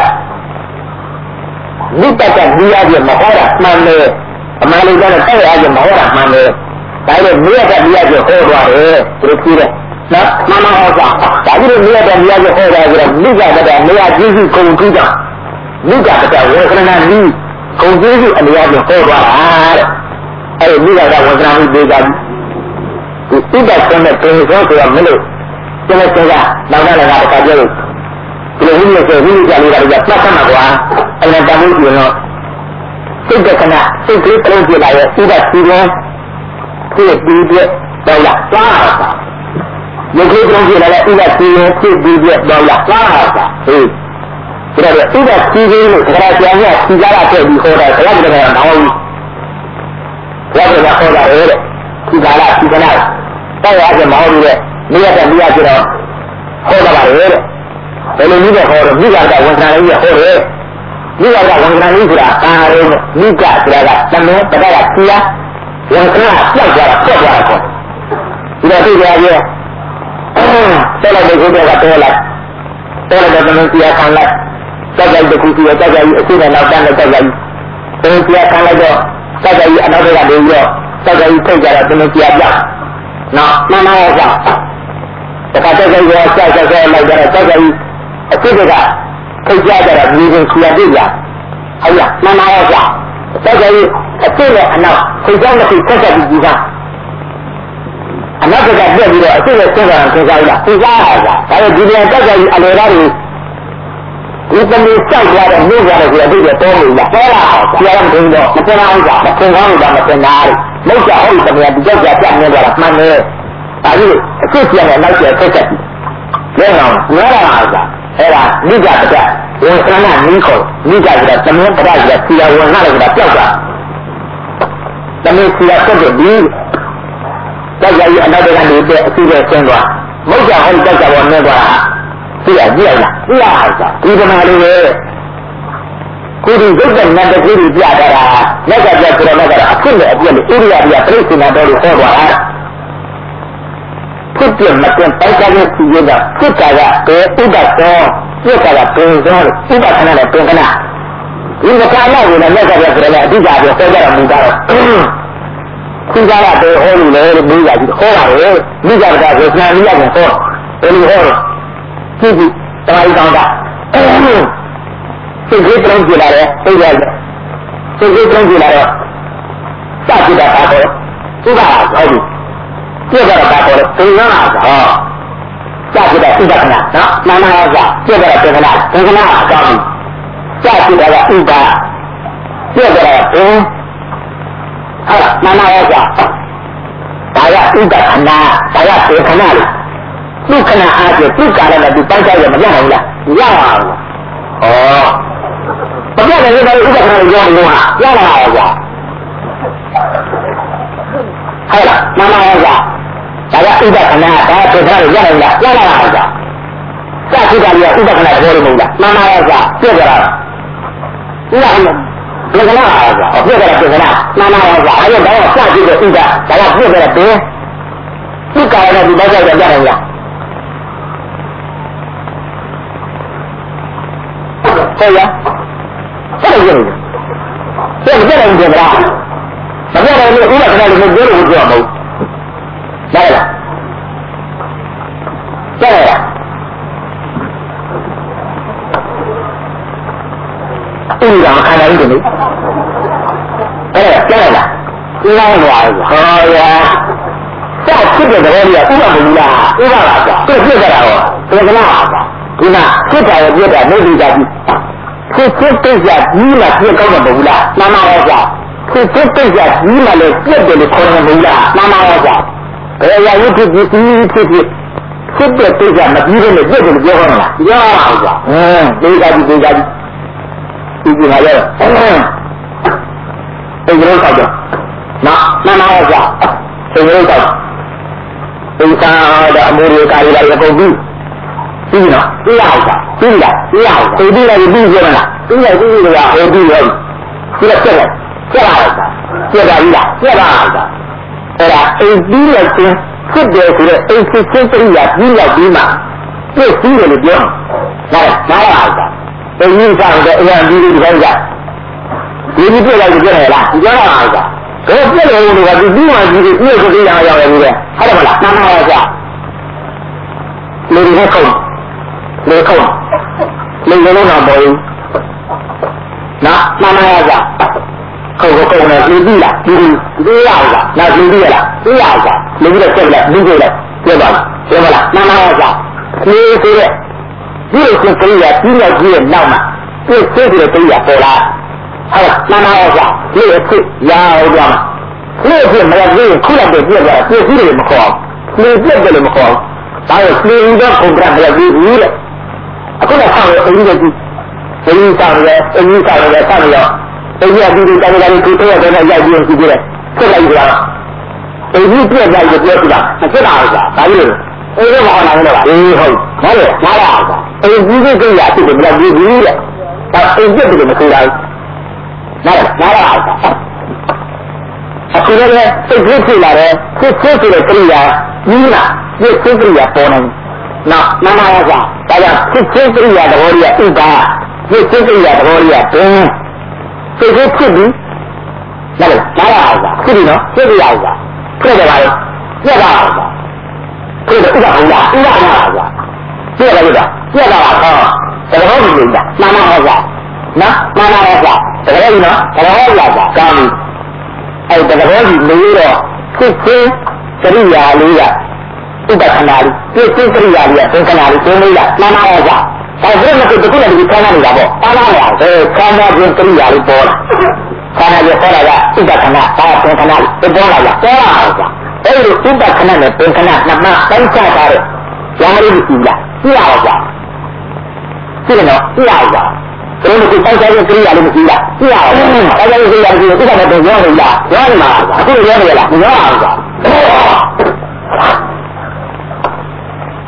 မိတ္တကမိရပြမဟောတာမှန်တယ်အမှန်လေးကလည်းတဲ့အားဖြင့်မဟောတာမှန်တယ်ဒါပေမဲ့မိရတဲ့မိရပြဟောသွားတယ်သူတို့ကြည့်တယ်နော်မှန်ပါဟောတာဒါကြီးမိရတဲ့မိရပြဟောတာဆိုတော့မိကတဲ့နေရာကြီးကြီးကုန်ကြည့်တာမိကတဲ့ဝေခဏနီးကုန်ကြည့်အလျားပြဟောသွားတာတဲ့အဲဒီမိကဝေခဏနီးဒေတာဒီဥပ္ပကံနဲ့ပြင်စောဆိုတော့မလို့ကျန်တဲ့ကနောက်လာတာတခါပြောလို့ဒီလိုကြီးဆိုပြီးကြလို့ရတယ်ပြတ်မှာကွာအဲ့ဒါတမ်းလို့ပြောတော့စိတ်ကခဏစိတ်ကလေးပြုံးပြလာရဲ့ဥပ္ပစီရောဖြစ်ပြီးပြတော့လာသွားတာရုပ်ကလေးပြုံးပြလာတဲ့ဥပ္ပစီရောဖြစ်ပြီးပြတော့လာသွားတာဟေးဒါတော့ဥပ္ပစီလို့ခဏကြာရစီကြတာတဲ့ဒီခေါ်တာခဏတည်းကတော့မဟုတ်ဘူးဘုရားကခေါ်တာလေစီကြတာစီကနာတော့ရတယ်မဟုတ်ဘူးလေမိရတဲ့မိရပြတော့ဟောတာပါလေဘယ်လိုနည်းနဲ့ဟောတော့မိဂဒဝန်ခံလေးဟောတယ်မိဂဒဝန်ခံလေးဆိုတာအာရုံမိဂဆိုတာကသမင်းပဒကစီယာဝန်ခံကပြောက်သွားတာပြောက်သွားတာပေါ့ဒီတော့သိကြရဲ့ဆက်လိုက်တဲ့ကိုယ်ကတော့လိုက်တဲ့သမင်းစီယာခံလိုက်တက်ကြိုက်တစ်ခုစီယာတက်ကြိုက်အရှိနဲ့နောက်တန်းနဲ့တက်ကြိုက်သမင်းစီယာခံလိုက်တော့တက်ကြိုက်အနောက်ဘက်ကနေပြီးတော့တက်ကြိုက်ထုတ်ကြတော့သမင်းစီယာပြောက်နော်မှန်ပါရဲ့ကွာတခါတက်ကြိုက်ရောဆက်လိုက်ကြတော့တက်ကြိုက်အစ်စ်ကထုတ်ကြကြတာဒီကိုဆရာပြည့်လာဟုတ်လားမှန်ပါရဲ့ကွာတက်ကြိုက်အစ်စ်နဲ့အနောက်ထုတ်ကြတဲ့ဆက်ဆက်ပြီးကြီးကအနောက်ကပြည့်ပြီးတော့အစ်စ်နဲ့ဆက်တာထုတ်ကြလားထုတ်ကြရတာဒါပေမဲ့ဒီပြန်တက်ကြိုက်အလေသားတွေဒီသမီးစောက်သွားတဲ့မြို့ကြတဲ့ဆိုအတိတ်တော့လို့လားပေါ်လာဆရာကမင်းတော့မတင်အောင်ကြမတင်အောင်ကြမတင်တာမဟုတ်ကြဟုတ်တယ်သမီးဒီကြောက်ကြပြနေကြတာမှန်တယ်ဒါကြီးအစ်စ်ပြန်တဲ့နောက်ကျဆက်ဆက်ပြီးလဲအောင်ငါလာတာအဲ့ဒါမိဂပဒဝန်ခဏနီးခေါ်မိဂဆိုတာသမင်းပဒဆိုတာဆရာဝန်နာလည်းဆိုတာပြောက်တာသမင်းဆရာဆက်တဲ့ဒီတက်ကြကြီးအနောက်ကနေတဲ့အစီအစဉ်ဆင်းသွားမဟုတ်ကြဟောဒီတက်ကြပေါ်နေသွားတာသိရကြည့်လားသိရပါစားဒီကမာလေးပဲကိုဒီရုပ်တဲ့နတ်တကူကြီးပြတာလက်ကပြဆိုတော့ကတော့အဖြစ်နဲ့အပြည့်နဲ့ဣရိယာပြပြိဿနာတော်ကိုဟောသွားတာဖြစ်ပြမတင်ပိုက်ကြတဲ့စီရကဖြစ်တာကဘယ်ဥဒ္ဒသောပြစ်တာကပင်သောဥပ္ပခဏနဲ့ပင်ခဏဒီမကာလောက်ကိုလည်းလက်ကပြဆိုတော့အဓိကပြောဟောကြတာမူတာတော့ခုကြတာပဲဟောလို့လေပြီးရပြီဟောတာလေမိကြတာကိုစံလေးရတယ်ဟောဘယ်လိုဟောလဲကြည့်ကြည့်တခါကြီးကောင်းတာစိတ်ကြီးတုံးကြည့်လာတယ်သိရတယ်စိတ်ကြီးတုံးကြည့်လာတော့စကြည့်တာပါတော့ဥပ္ပါဟောပြီပြည့်တော့ပါတော့သင်္ကန်းလာဟောစကြည့်တာဥပ္ပခဏနော်နာမယောဇပြည့်တော့ပင်ခဏပင်ခဏအကြောင်းစကြည့်တာကဥပ္ပါပြည့်တော့ပင်ဟုတ်နာမယောဇဒါကဥပ္ပခဏဒါကပင်ခဏလေသူခဏအားဖြင့်သူကာရနဲ့သူပိုင်းခြားရမရဘူးလားရပါဘူးဩဘာဖြစ်လဲဒီဥပ္ပခဏကိုပြောနေလို့ဟာရတာပါဗျာဟုတ်လားနာမယောဇဒါကဥပ္ပခဏဒါပင်ခဏကိုရနိုင်လားရလာပါဗျာစကြည့်တာလည်းဥပ္ပခဏကိုပြောလို့မဟုတ်လားနာမယောဇပြည့်ကြတာဥပ္ပခဏပင်ခဏပါဗျာပြည့်ကြတာပင်ခဏနာမယောဇအဲ့ဒါတော့စကြည့်တဲ့ဥပ္ပဒါကပြည့်ကြတဲ့ပင်သူကာရနဲ့သူပိုင်းခြားရနိုင်လားဟုတ်ရဆက်ရည်ဆက်မကြနိုင်ကြလားမကြနိုင်လို့ဥပ္ပခဏလေးကိုပြောလို့ပြောမဟုတ်လားလားဆက်ရဥပ္ပခဏလေးကိုလေဆက်ရလားဒီလောက်တော့ဟောရဆက်ဖြစ်တဲ့သဘောကြီးကဥပ္ပမူလားဥပ္ပလားကွာသူဖြစ်ကြတာဟောဘယ်ကလားဒီမှာဖြစ်တာရပြတာနေပြီးတာကြီးဖြစ်တိတ်ကြကြီးမှပြကောင်းမှာမဟုတ်လားနာမရောကွာဖြစ်တိတ်ကြကြီးမှလည်းပြတ်တယ်လို့ခေါ်မှာမဟုတ်လားနာမရောကွာဘယ်ရရုပ်ဖြစ်ဖြစ်ဖြစ်တဲ့တိတ်ကြမပြီးလို့ပြတ်တယ်လို့ပြောခေါ်မှာလားပြောပါကွာတိတ်ကြကြီးဒီမှာရောအဲ့ဒီလိုဆောက်တော့နာမရောကွာအဲ့ဒီလိုဆောက်ဒီသာတဲ့အမှုတွေကာရီလာရကုန်ပြီပြီးနော်ပြီးရအောင်ပြီးလားပြီးရအောင်ပြီးပြီးလိုက်ပြီးပြမလားပြီးလိုက်ပြီးလို့ရဟိုပြီးရောပြီးတော့ဆက်လိုက်ဆက်ပါပြီလားဆက်ပါအောင်အဲ့ဒါအိမ်ပြီးလိုက်ခြင်းဖြစ်တယ်ဆိုတော့အိမ်ဖြစ်ခြင်းပြရပြီးလိုက်ပြီးမှပြည့်စည်တယ်လို့ပြောနားအောင်အိမ်ကြီးဆောင်တဲ့အရာကြီးတွေဒီကောင်းကြဒီပြည့်လိုက်ကြတယ်လားပြောရအောင်ဘယ်ပြည့်လို့လို့ကဒီပြီးမှကြီးတွေပြည့်စည်ရအောင်ရတယ်ဟုတ်တယ်မလားနားအောင်ကြလူတွေခုံလေခုံလေလုံးတော့ပေါ်ဘူးနော်နာမရကြခုံနဲ့ပြီးပြီလားပြီးရအောင်လားပြီးပြီလားပြီးရအောင်လေပြီးတော့ဆက်လိုက်ပြီးလိုက်ပြောပါလားပြောမလားနာမရကြဒီဆိုရက်ဒီလိုစိတ်ကလေးကပြီးလိုက်ပြီးရဲ့နောက်မှာဒီစိတ်ကလေးပေါ်လာဟုတ်နာမရကြဒီအဖြစ်ရအောင်ကြမှာဒီအဖြစ်မရသေးခုလိုက်တော့ပြည့်သွားပြည့်စည်တယ်မခေါ်ဘူးပြည့်တယ်မခေါ်ဘူးဒါကိုပြည့်တော့ပုံပြမရဘူးလေအခုလည်းဆောက်ရအင်းကြီးအင်းဆောက်ရအင်းဆောက်ရဆောက်ရအင်းကြီးဒီတိုင်တိုင်ကိုတော့တော့ရိုက်ပြီးကြည့်ကြတယ်ဆက်လိုက်ကြတာအင်းကြီးပြည့်လိုက်ပြောပြတာမဖြစ်တာဟုတ်လားဒါကြီးအေးတော့မဟုတ်လားအေးဟုတ်နားရနားရအောင်အင်းကြီးကကြည့်ရဖြစ်တယ်မလားဒီကြီးတဲ့ဒါအင်းကြီးကမဆိုးလိုက်နားရအောင်အခုလည်းစိတ်ကြီးဖြစ်လာတယ်ဖြစ်ဆိုတဲ့ကိရိယာကြီးလားဒီကိရိယာပေါ်နေနော်နာမရစာဒါကြောင့်ဖြစ်ခြင်းကိရိယာသဘောကြီးကဥပါဖြစ်ခြင်းကိရိယာသဘောကြီးကဘင်းစိတ်ကိုဖြစ်ပြီးနားရအောင်ဖြစ်ပြီနော်ဖြစ်ရအောင်ဖြစ်တယ်ပါလေပြတ်ပါအောင်ဖြစ်တယ်ဥပါဟုတ်လားဥပါနာအောင်ပြတ်တယ်ပြတ်တာဟောသဘောကြီးနေတာနာမရစာနော်နာမရစာသဘောကြီးနော်သဘောကြီးပါကောင်းပြီအဲ့သဘောကြီးလို့တော့ဖြစ်ခြင်းကိရိယာလေးကဥပ္ပခဏလေးပြည့်စုံကိရိယာလေးကသင်္ခဏလေးသင်လေးကနာမရောကြဒါဆိုရင်ဒီကုနဲ့ဒီခဏနေတာပေါ့ပါလာရအောင်ခဏချင်းကိရိယာလေးပေါ်လာခဏချင်းပေါ်လာကဥပ္ပခဏဒါသင်္ခဏလေးပေါ်လာရပေါ်လာအောင်ကြအဲ့ဒီဥပ္ပခဏနဲ့သင်္ခဏနှစ်မှတိုင်းချထားတဲ့ရာလေးကိုကြည့်လားကြည့်ရအောင်ကြကြည့်နော်ကြည့်ရအောင်ကြဒီလိုကိုတိုင်းချတဲ့ကိရိယာလေးကိုကြည့်လားကြည့်ရအောင်တိုင်းချတဲ့ကိရိယာလေးကိုဥပ္ပခဏနဲ့ပြောနေလားပြောနေမှာအခုပြောနေလားမပြောအောင်ကြ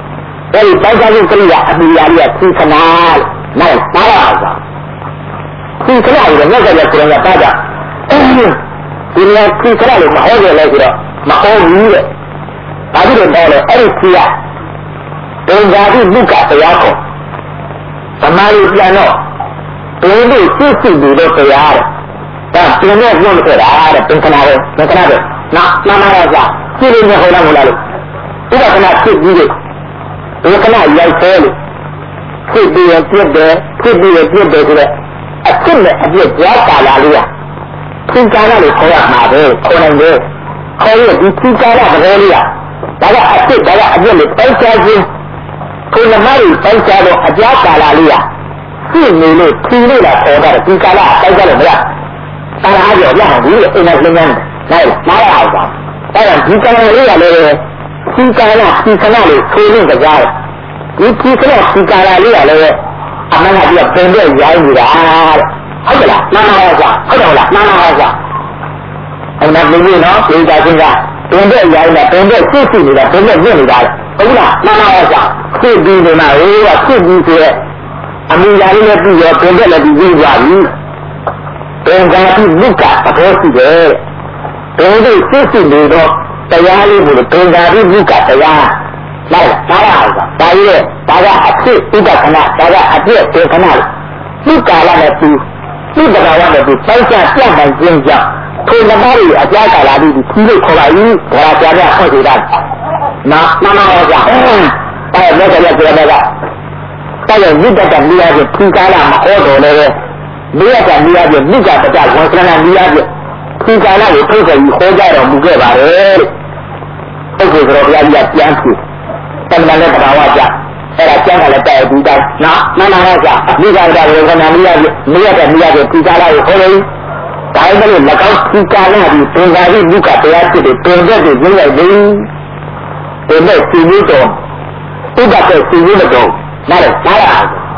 အဲဒီပေါက်ကြခြင်းကရိယာအပီယာလေးကသီခဏနဲ့ပါလာတာသီခဏကိုလည်းမြတ်စွာဘုရားကိုယ်ကပါကြဒီလိုသီခဏလို့မဟောကြလဲဆိုတော့မဟောဘူးတဲ့ဒါကြည့်တော့လေအဲ့ဒီသီကဒုံဇာတိလူကတရားကိုသမာဓိပြန်တော့ဘယ်လိုသိသိလို့တရားတဲ့ဒါပြင်းနဲ့ပြောလို့ဆိုတာတဲ့ပင်ခဏပဲပင်ခဏပဲနာမရကြကြည့်လို့မဟုတ်လားမဟုတ်လားလို့ဥပဒနာဖြစ်ပြီးလို့ဒီခဏရိုက်သေးလို့ဖြစ်ပြီးရပြည့်တယ်ဖြစ်ပြီးရပြည့်တယ်ဆိုတော့အစ်စ်နဲ့အပြည့်ကြားပါလာလို့ရသင်္ကာရလို့ခေါ်ရမှာပဲခေါ်နိုင်တယ်ခေါ်ရဒီသင်္ကာရသဘောလေးကဒါကအစ်စ်ဒါကအပြည့်လို့ပိုက်ချခြင်းကိုယ်နမကြီးပိုက်ချတော့အကြားပါလာလို့ရသိနေလို့ထီလို့လာခေါ်တာဒီကာလပိုက်ချလို့မရတာအားကြောင့်ရအောင်ဒီအိမ်နဲ့လင်းနေနိုင်လားမရအောင်ပါအဲ့ဒါဒီကာလလေးကလည်းဒီကာလဒီခဏလေးဆိုလို့ကြားတယ်ဒီခဏဒီကာလလေးကလည်းအမှန်ကပြပင်တဲ့ရိုင်းနေတာတဲ့ဟုတ်ကလားနားနားကွာဟုတ်တယ်လားနားနားကွာအဲ့ဒါမင်းကြီးနော်ဒီကြချင်းကပင်တဲ့ရိုင်းနဲ့ပင်တဲ့စစ်စစ်နေတာပင်တဲ့ညစ်နေတာဟုတ်လားနားနားကွာစစ်ပြီးနေမှာဟိုကစစ်ပြီးဆိုရဲအမိယာလေးနဲ့ပြီးရောပင်တဲ့လည်းပြီးသွားပြီပင်ကတိမြစ်ကအတော်ရှိတယ်ပင်တဲ့စစ်စစ်နေတော့တရားလေးကိုပင်ကတိမြစ်ကတရားလိုက်လားနားလားဒါကြီးလေဒါကအဖြစ်ဥပဒနာဒါကအပြည့်ဒေခဏလို့ဒီကာလနဲ့ပြီးဒီဘဂဝါနဲ့ပြီးပိုက်ချပြတ်နိုင်ခြင်းကြောင့်ထိုနမရီအကြာကာလပြီးခီးလို့ခေါ်လိုက်ဘူးဘာသာပြဟောဆိုတာနာရောကြာအဲ့ဒါလည်းကြည့်ရတဲ့ကတဲ့မြစ်တတ်မိရပြခီးကာလမဟောတော်လည်းပဲမိရကမိရပြမြစ်ကတကြဝန်ဆန္ဒမိရပြခီးကာလကိုထုတ်ခဲ့ပြီးဟောကြတော်မူခဲ့ပါတယ်ဟုတ်ကဲ့ဆိုတော့ဘုရားကြီးကပြန်ပြီတမန်လည်းဘာဝကြအဲ့ဒါကျမ်းကလည်းတဲ့ဒီတိုင်းနာရကြမိဂါရဝေဒနာမိရပြမိရတဲ့မိရပြခီးကာလကိုဟောတယ်ဒါပေမဲ့၎င်းခီးကာလပြီးပင်သာရိလူကတရားဖြစ်တယ်ပင်တဲ့ကိုရေးလိုက်တယ်ဒီမဲ့စီမျိုးတော်ဥပဒေစီမျိုးတော်နားရဒါက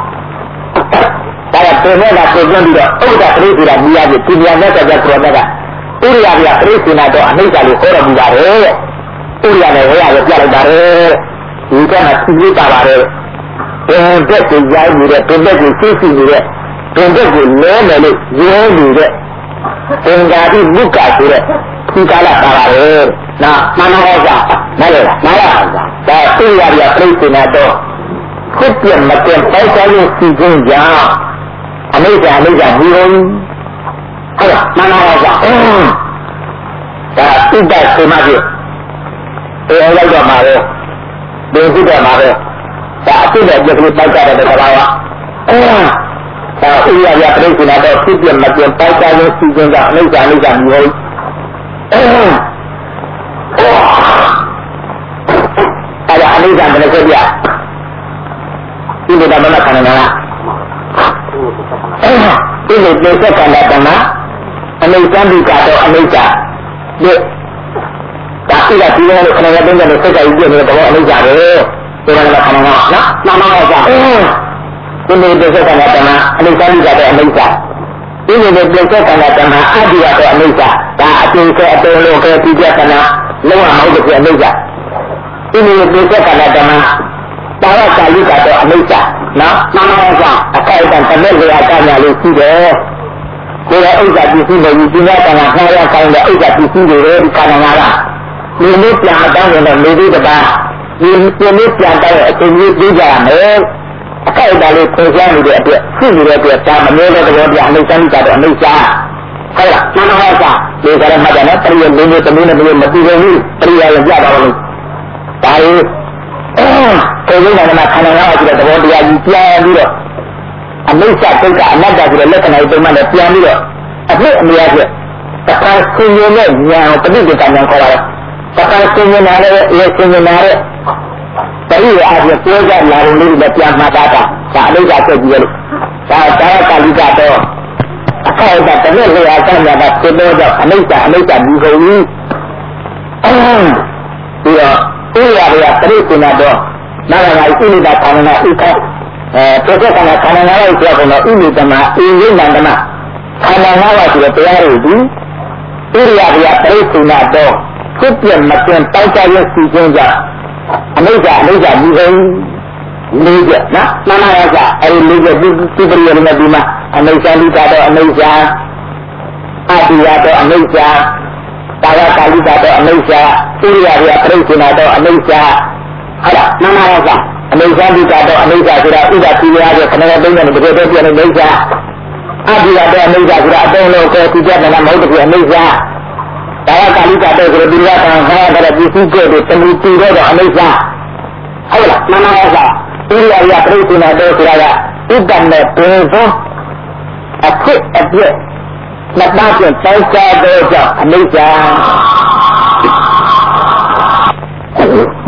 ပင်နဲ့ကပြင်ပြီးတော့ဥပဒေပရိသေတာမိရပြဒီဉာဏ်နဲ့ကြတဲ့ပြောတဲ့ကဥရိယပြပရိသေနာတော့အနိစ္စလို့ခေါ်ရမှုပါတယ်ဥရိယနဲ့ဝေယကိုပြလိုက်ပါတယ်ဒီကမှာစီမျိုးပါပါတယ်ပင်တဲ့ကိုရိုင်းနေတဲ့ပင်တဲ့ကိုသိနေတဲ့ပင်တဲ့ကိုလဲမယ်လို့ရိုးနေတဲ့သင်္ကာတိမြုပ်ကဆိုတဲ့ဒီကာလပါပါတယ်နာဟောစာနားရလားနားရအောင်ဒါဥရိယပြပရိသေနာတော့ဖြစ်ပြမတင်ပိုက်စားလို့စီခြင်းကြောင့်အနိစ္စဒီဟုတ်လားနားဟောစာဒါဥပ္ပစေမပြအဲ့လိုက်တော့မှာပဲဒီဖြစ်တယ်မှာပဲဒါအဖြစ်တဲ့ကြိုးပိုက်ကြတဲ့ကဘာဝဒါဥရိယပြပရိသေနာတော့ဖြစ်ပြမတင်ပိုက်စားလို့စီခြင်းကြောင့်အနိစ္စမျိုးအဲ့ဒါအနိစ္စဘယ်လိုဖြစ်ပြဒီလိုတော့မခဏနာဒီလိုပြည့်စက်ကလာတယ်မှာအနိစ္စဒီကတော့အနိစ္စဒီဒါကိစ္စဒီလိုခဏရတဲ့တဲ့စက်ကကြီးပြနေတဲ့ဘောအနိစ္စပဲဒီလိုလည်းခဏနာနာမဟောကြဒီလိုပြည့်စက်ကလာတယ်မှာအနိစ္စဒီကတော့အနိစ္စဒီလိုပြည့်စက်ကလာတယ်မှာအတ္တိကတော့အနိစ္စဒါအကျိုးကအတုံးလို့ပဲဒီပြက်ကနာလုံးဝမဟုတ်တဲ့အနိစ္စဒီလိုပြည့်စက်ကလာတယ်မှာတာဝကာလိကတော့အနိစ္စနော်နာမဟောအခိုက်အတန့်တမဲ့လျာကညာလို့ရှိတယ်ကိုယ်ရဲ့ဥစ္စာပစ္စည်းတွေဒီကကနာခေါ်ရကောင်းတဲ့ဥစ္စာပစ္စည်းတွေဒီကနာကလူမျိုးပြန်တောင်းတဲ့လူတွေတပါဒီမျိုးပြန်တောင်းတဲ့အချိန်ကြီးပြေးကြရမယ်အခိုက်အတန့်လေးခေါ်ရနေတဲ့အတွက်ရှိနေတဲ့အတွက်ဒါမမျိုးတဲ့တော်ပြအနိစ္စနိကတော့အနိစ္စဟုတ်လားနာမဟောဒီကရမတဲ့ပရိယလူမျိုးတမျိုးနဲ့မျိုးမတူဘူးပရိယလည်းကြပါလို့ဒါလေးကိုယ်လုံးကမှခန္ဓာငါးပါးဆိုတဲ့သဘောတရားကြီးပြန်ပြီးတော့အနိစ္စဒုက္ခအနတ္တဆိုတဲ့လက္ခဏာတွေမှလည်းပြန်ပြီးတော့အဖြစ်အမြဲဖြစ်သက္ကာဆင်းရဲနဲ့ဉာဏ်ပဋိက္ခဉာဏ်ခေါ်တာသက္ကာဆင်းရဲနာတဲ့အေဆင်းရဲနာတဲ့ပရိယာအပြည့်ပြောကြလာလို့လည်းပြန်မှတ်တာဒါအနိစ္စဆက်ကြည့်ရလို့ဒါကာလိကတော့အခိုက်အတန့်တမဲ့လျာကညာတာဖြစ်တော့ကြောင့်အနိစ္စဒီကုန်ကြီးပြီးတော့ဥရရပရိသေနာတော့နာဂာဣနိဒခန္ဓာဥက္ခပုဂ္ဂခန္ဓာခန္ဓာငါးပါးဆိုတော့ဣနိတမဣယိနန္တမခန္ဓာငါးပါးဆိုတဲ့တရားတွေဒီဥရရပရိသေနာတော့ဖြစ်ပြမတင်တောက်ကြရစီခြင်းကြောင့်အနိစ္စဒီကုန်လေးချက်နော်မှန်ပါရဲ့ကြာအဲ့ဒီလေးချက်သူပရိယေနဲ့ဒီမှာအနိစ္စလိကတော့အနိစ္စအတ္တိယတော့အနိစ္စတာဝကာလိကတော့အနိစ္စဣရိယာပြပြိဋ္ဌိနာတော့အနိစ္စဟုတ်လားမှန်ပါရဲ့ကြာအနိစ္စလိကတော့အနိစ္စဆိုတာဥဒ္ဒတိရရဲ့ခဏခဏသုံးတယ်တကယ်တော့ပြန်နေအနိစ္စအတ္တိယတော့အနိစ္စဆိုတာအတုံးလို့ကိုယ်သူပြတယ်မဟုတ်ဘူးအနိစ္စဒါကကာလိကတော့ဆိုဒီရတာဟာတဲ့ဒီစုကျတဲ့တလူတူတော့အနိစ္စဟုတ်လားမှန်ပါရဲ့ကြာဣရိယာပြပြိဋ္ဌိနာတော့ဆိုတာကဥဒ္ဒနဲ့ပင်သောအခုအပြည့်မတတ်တဲ့တောင်းစားတော့ကြောင့်အနိစ္စ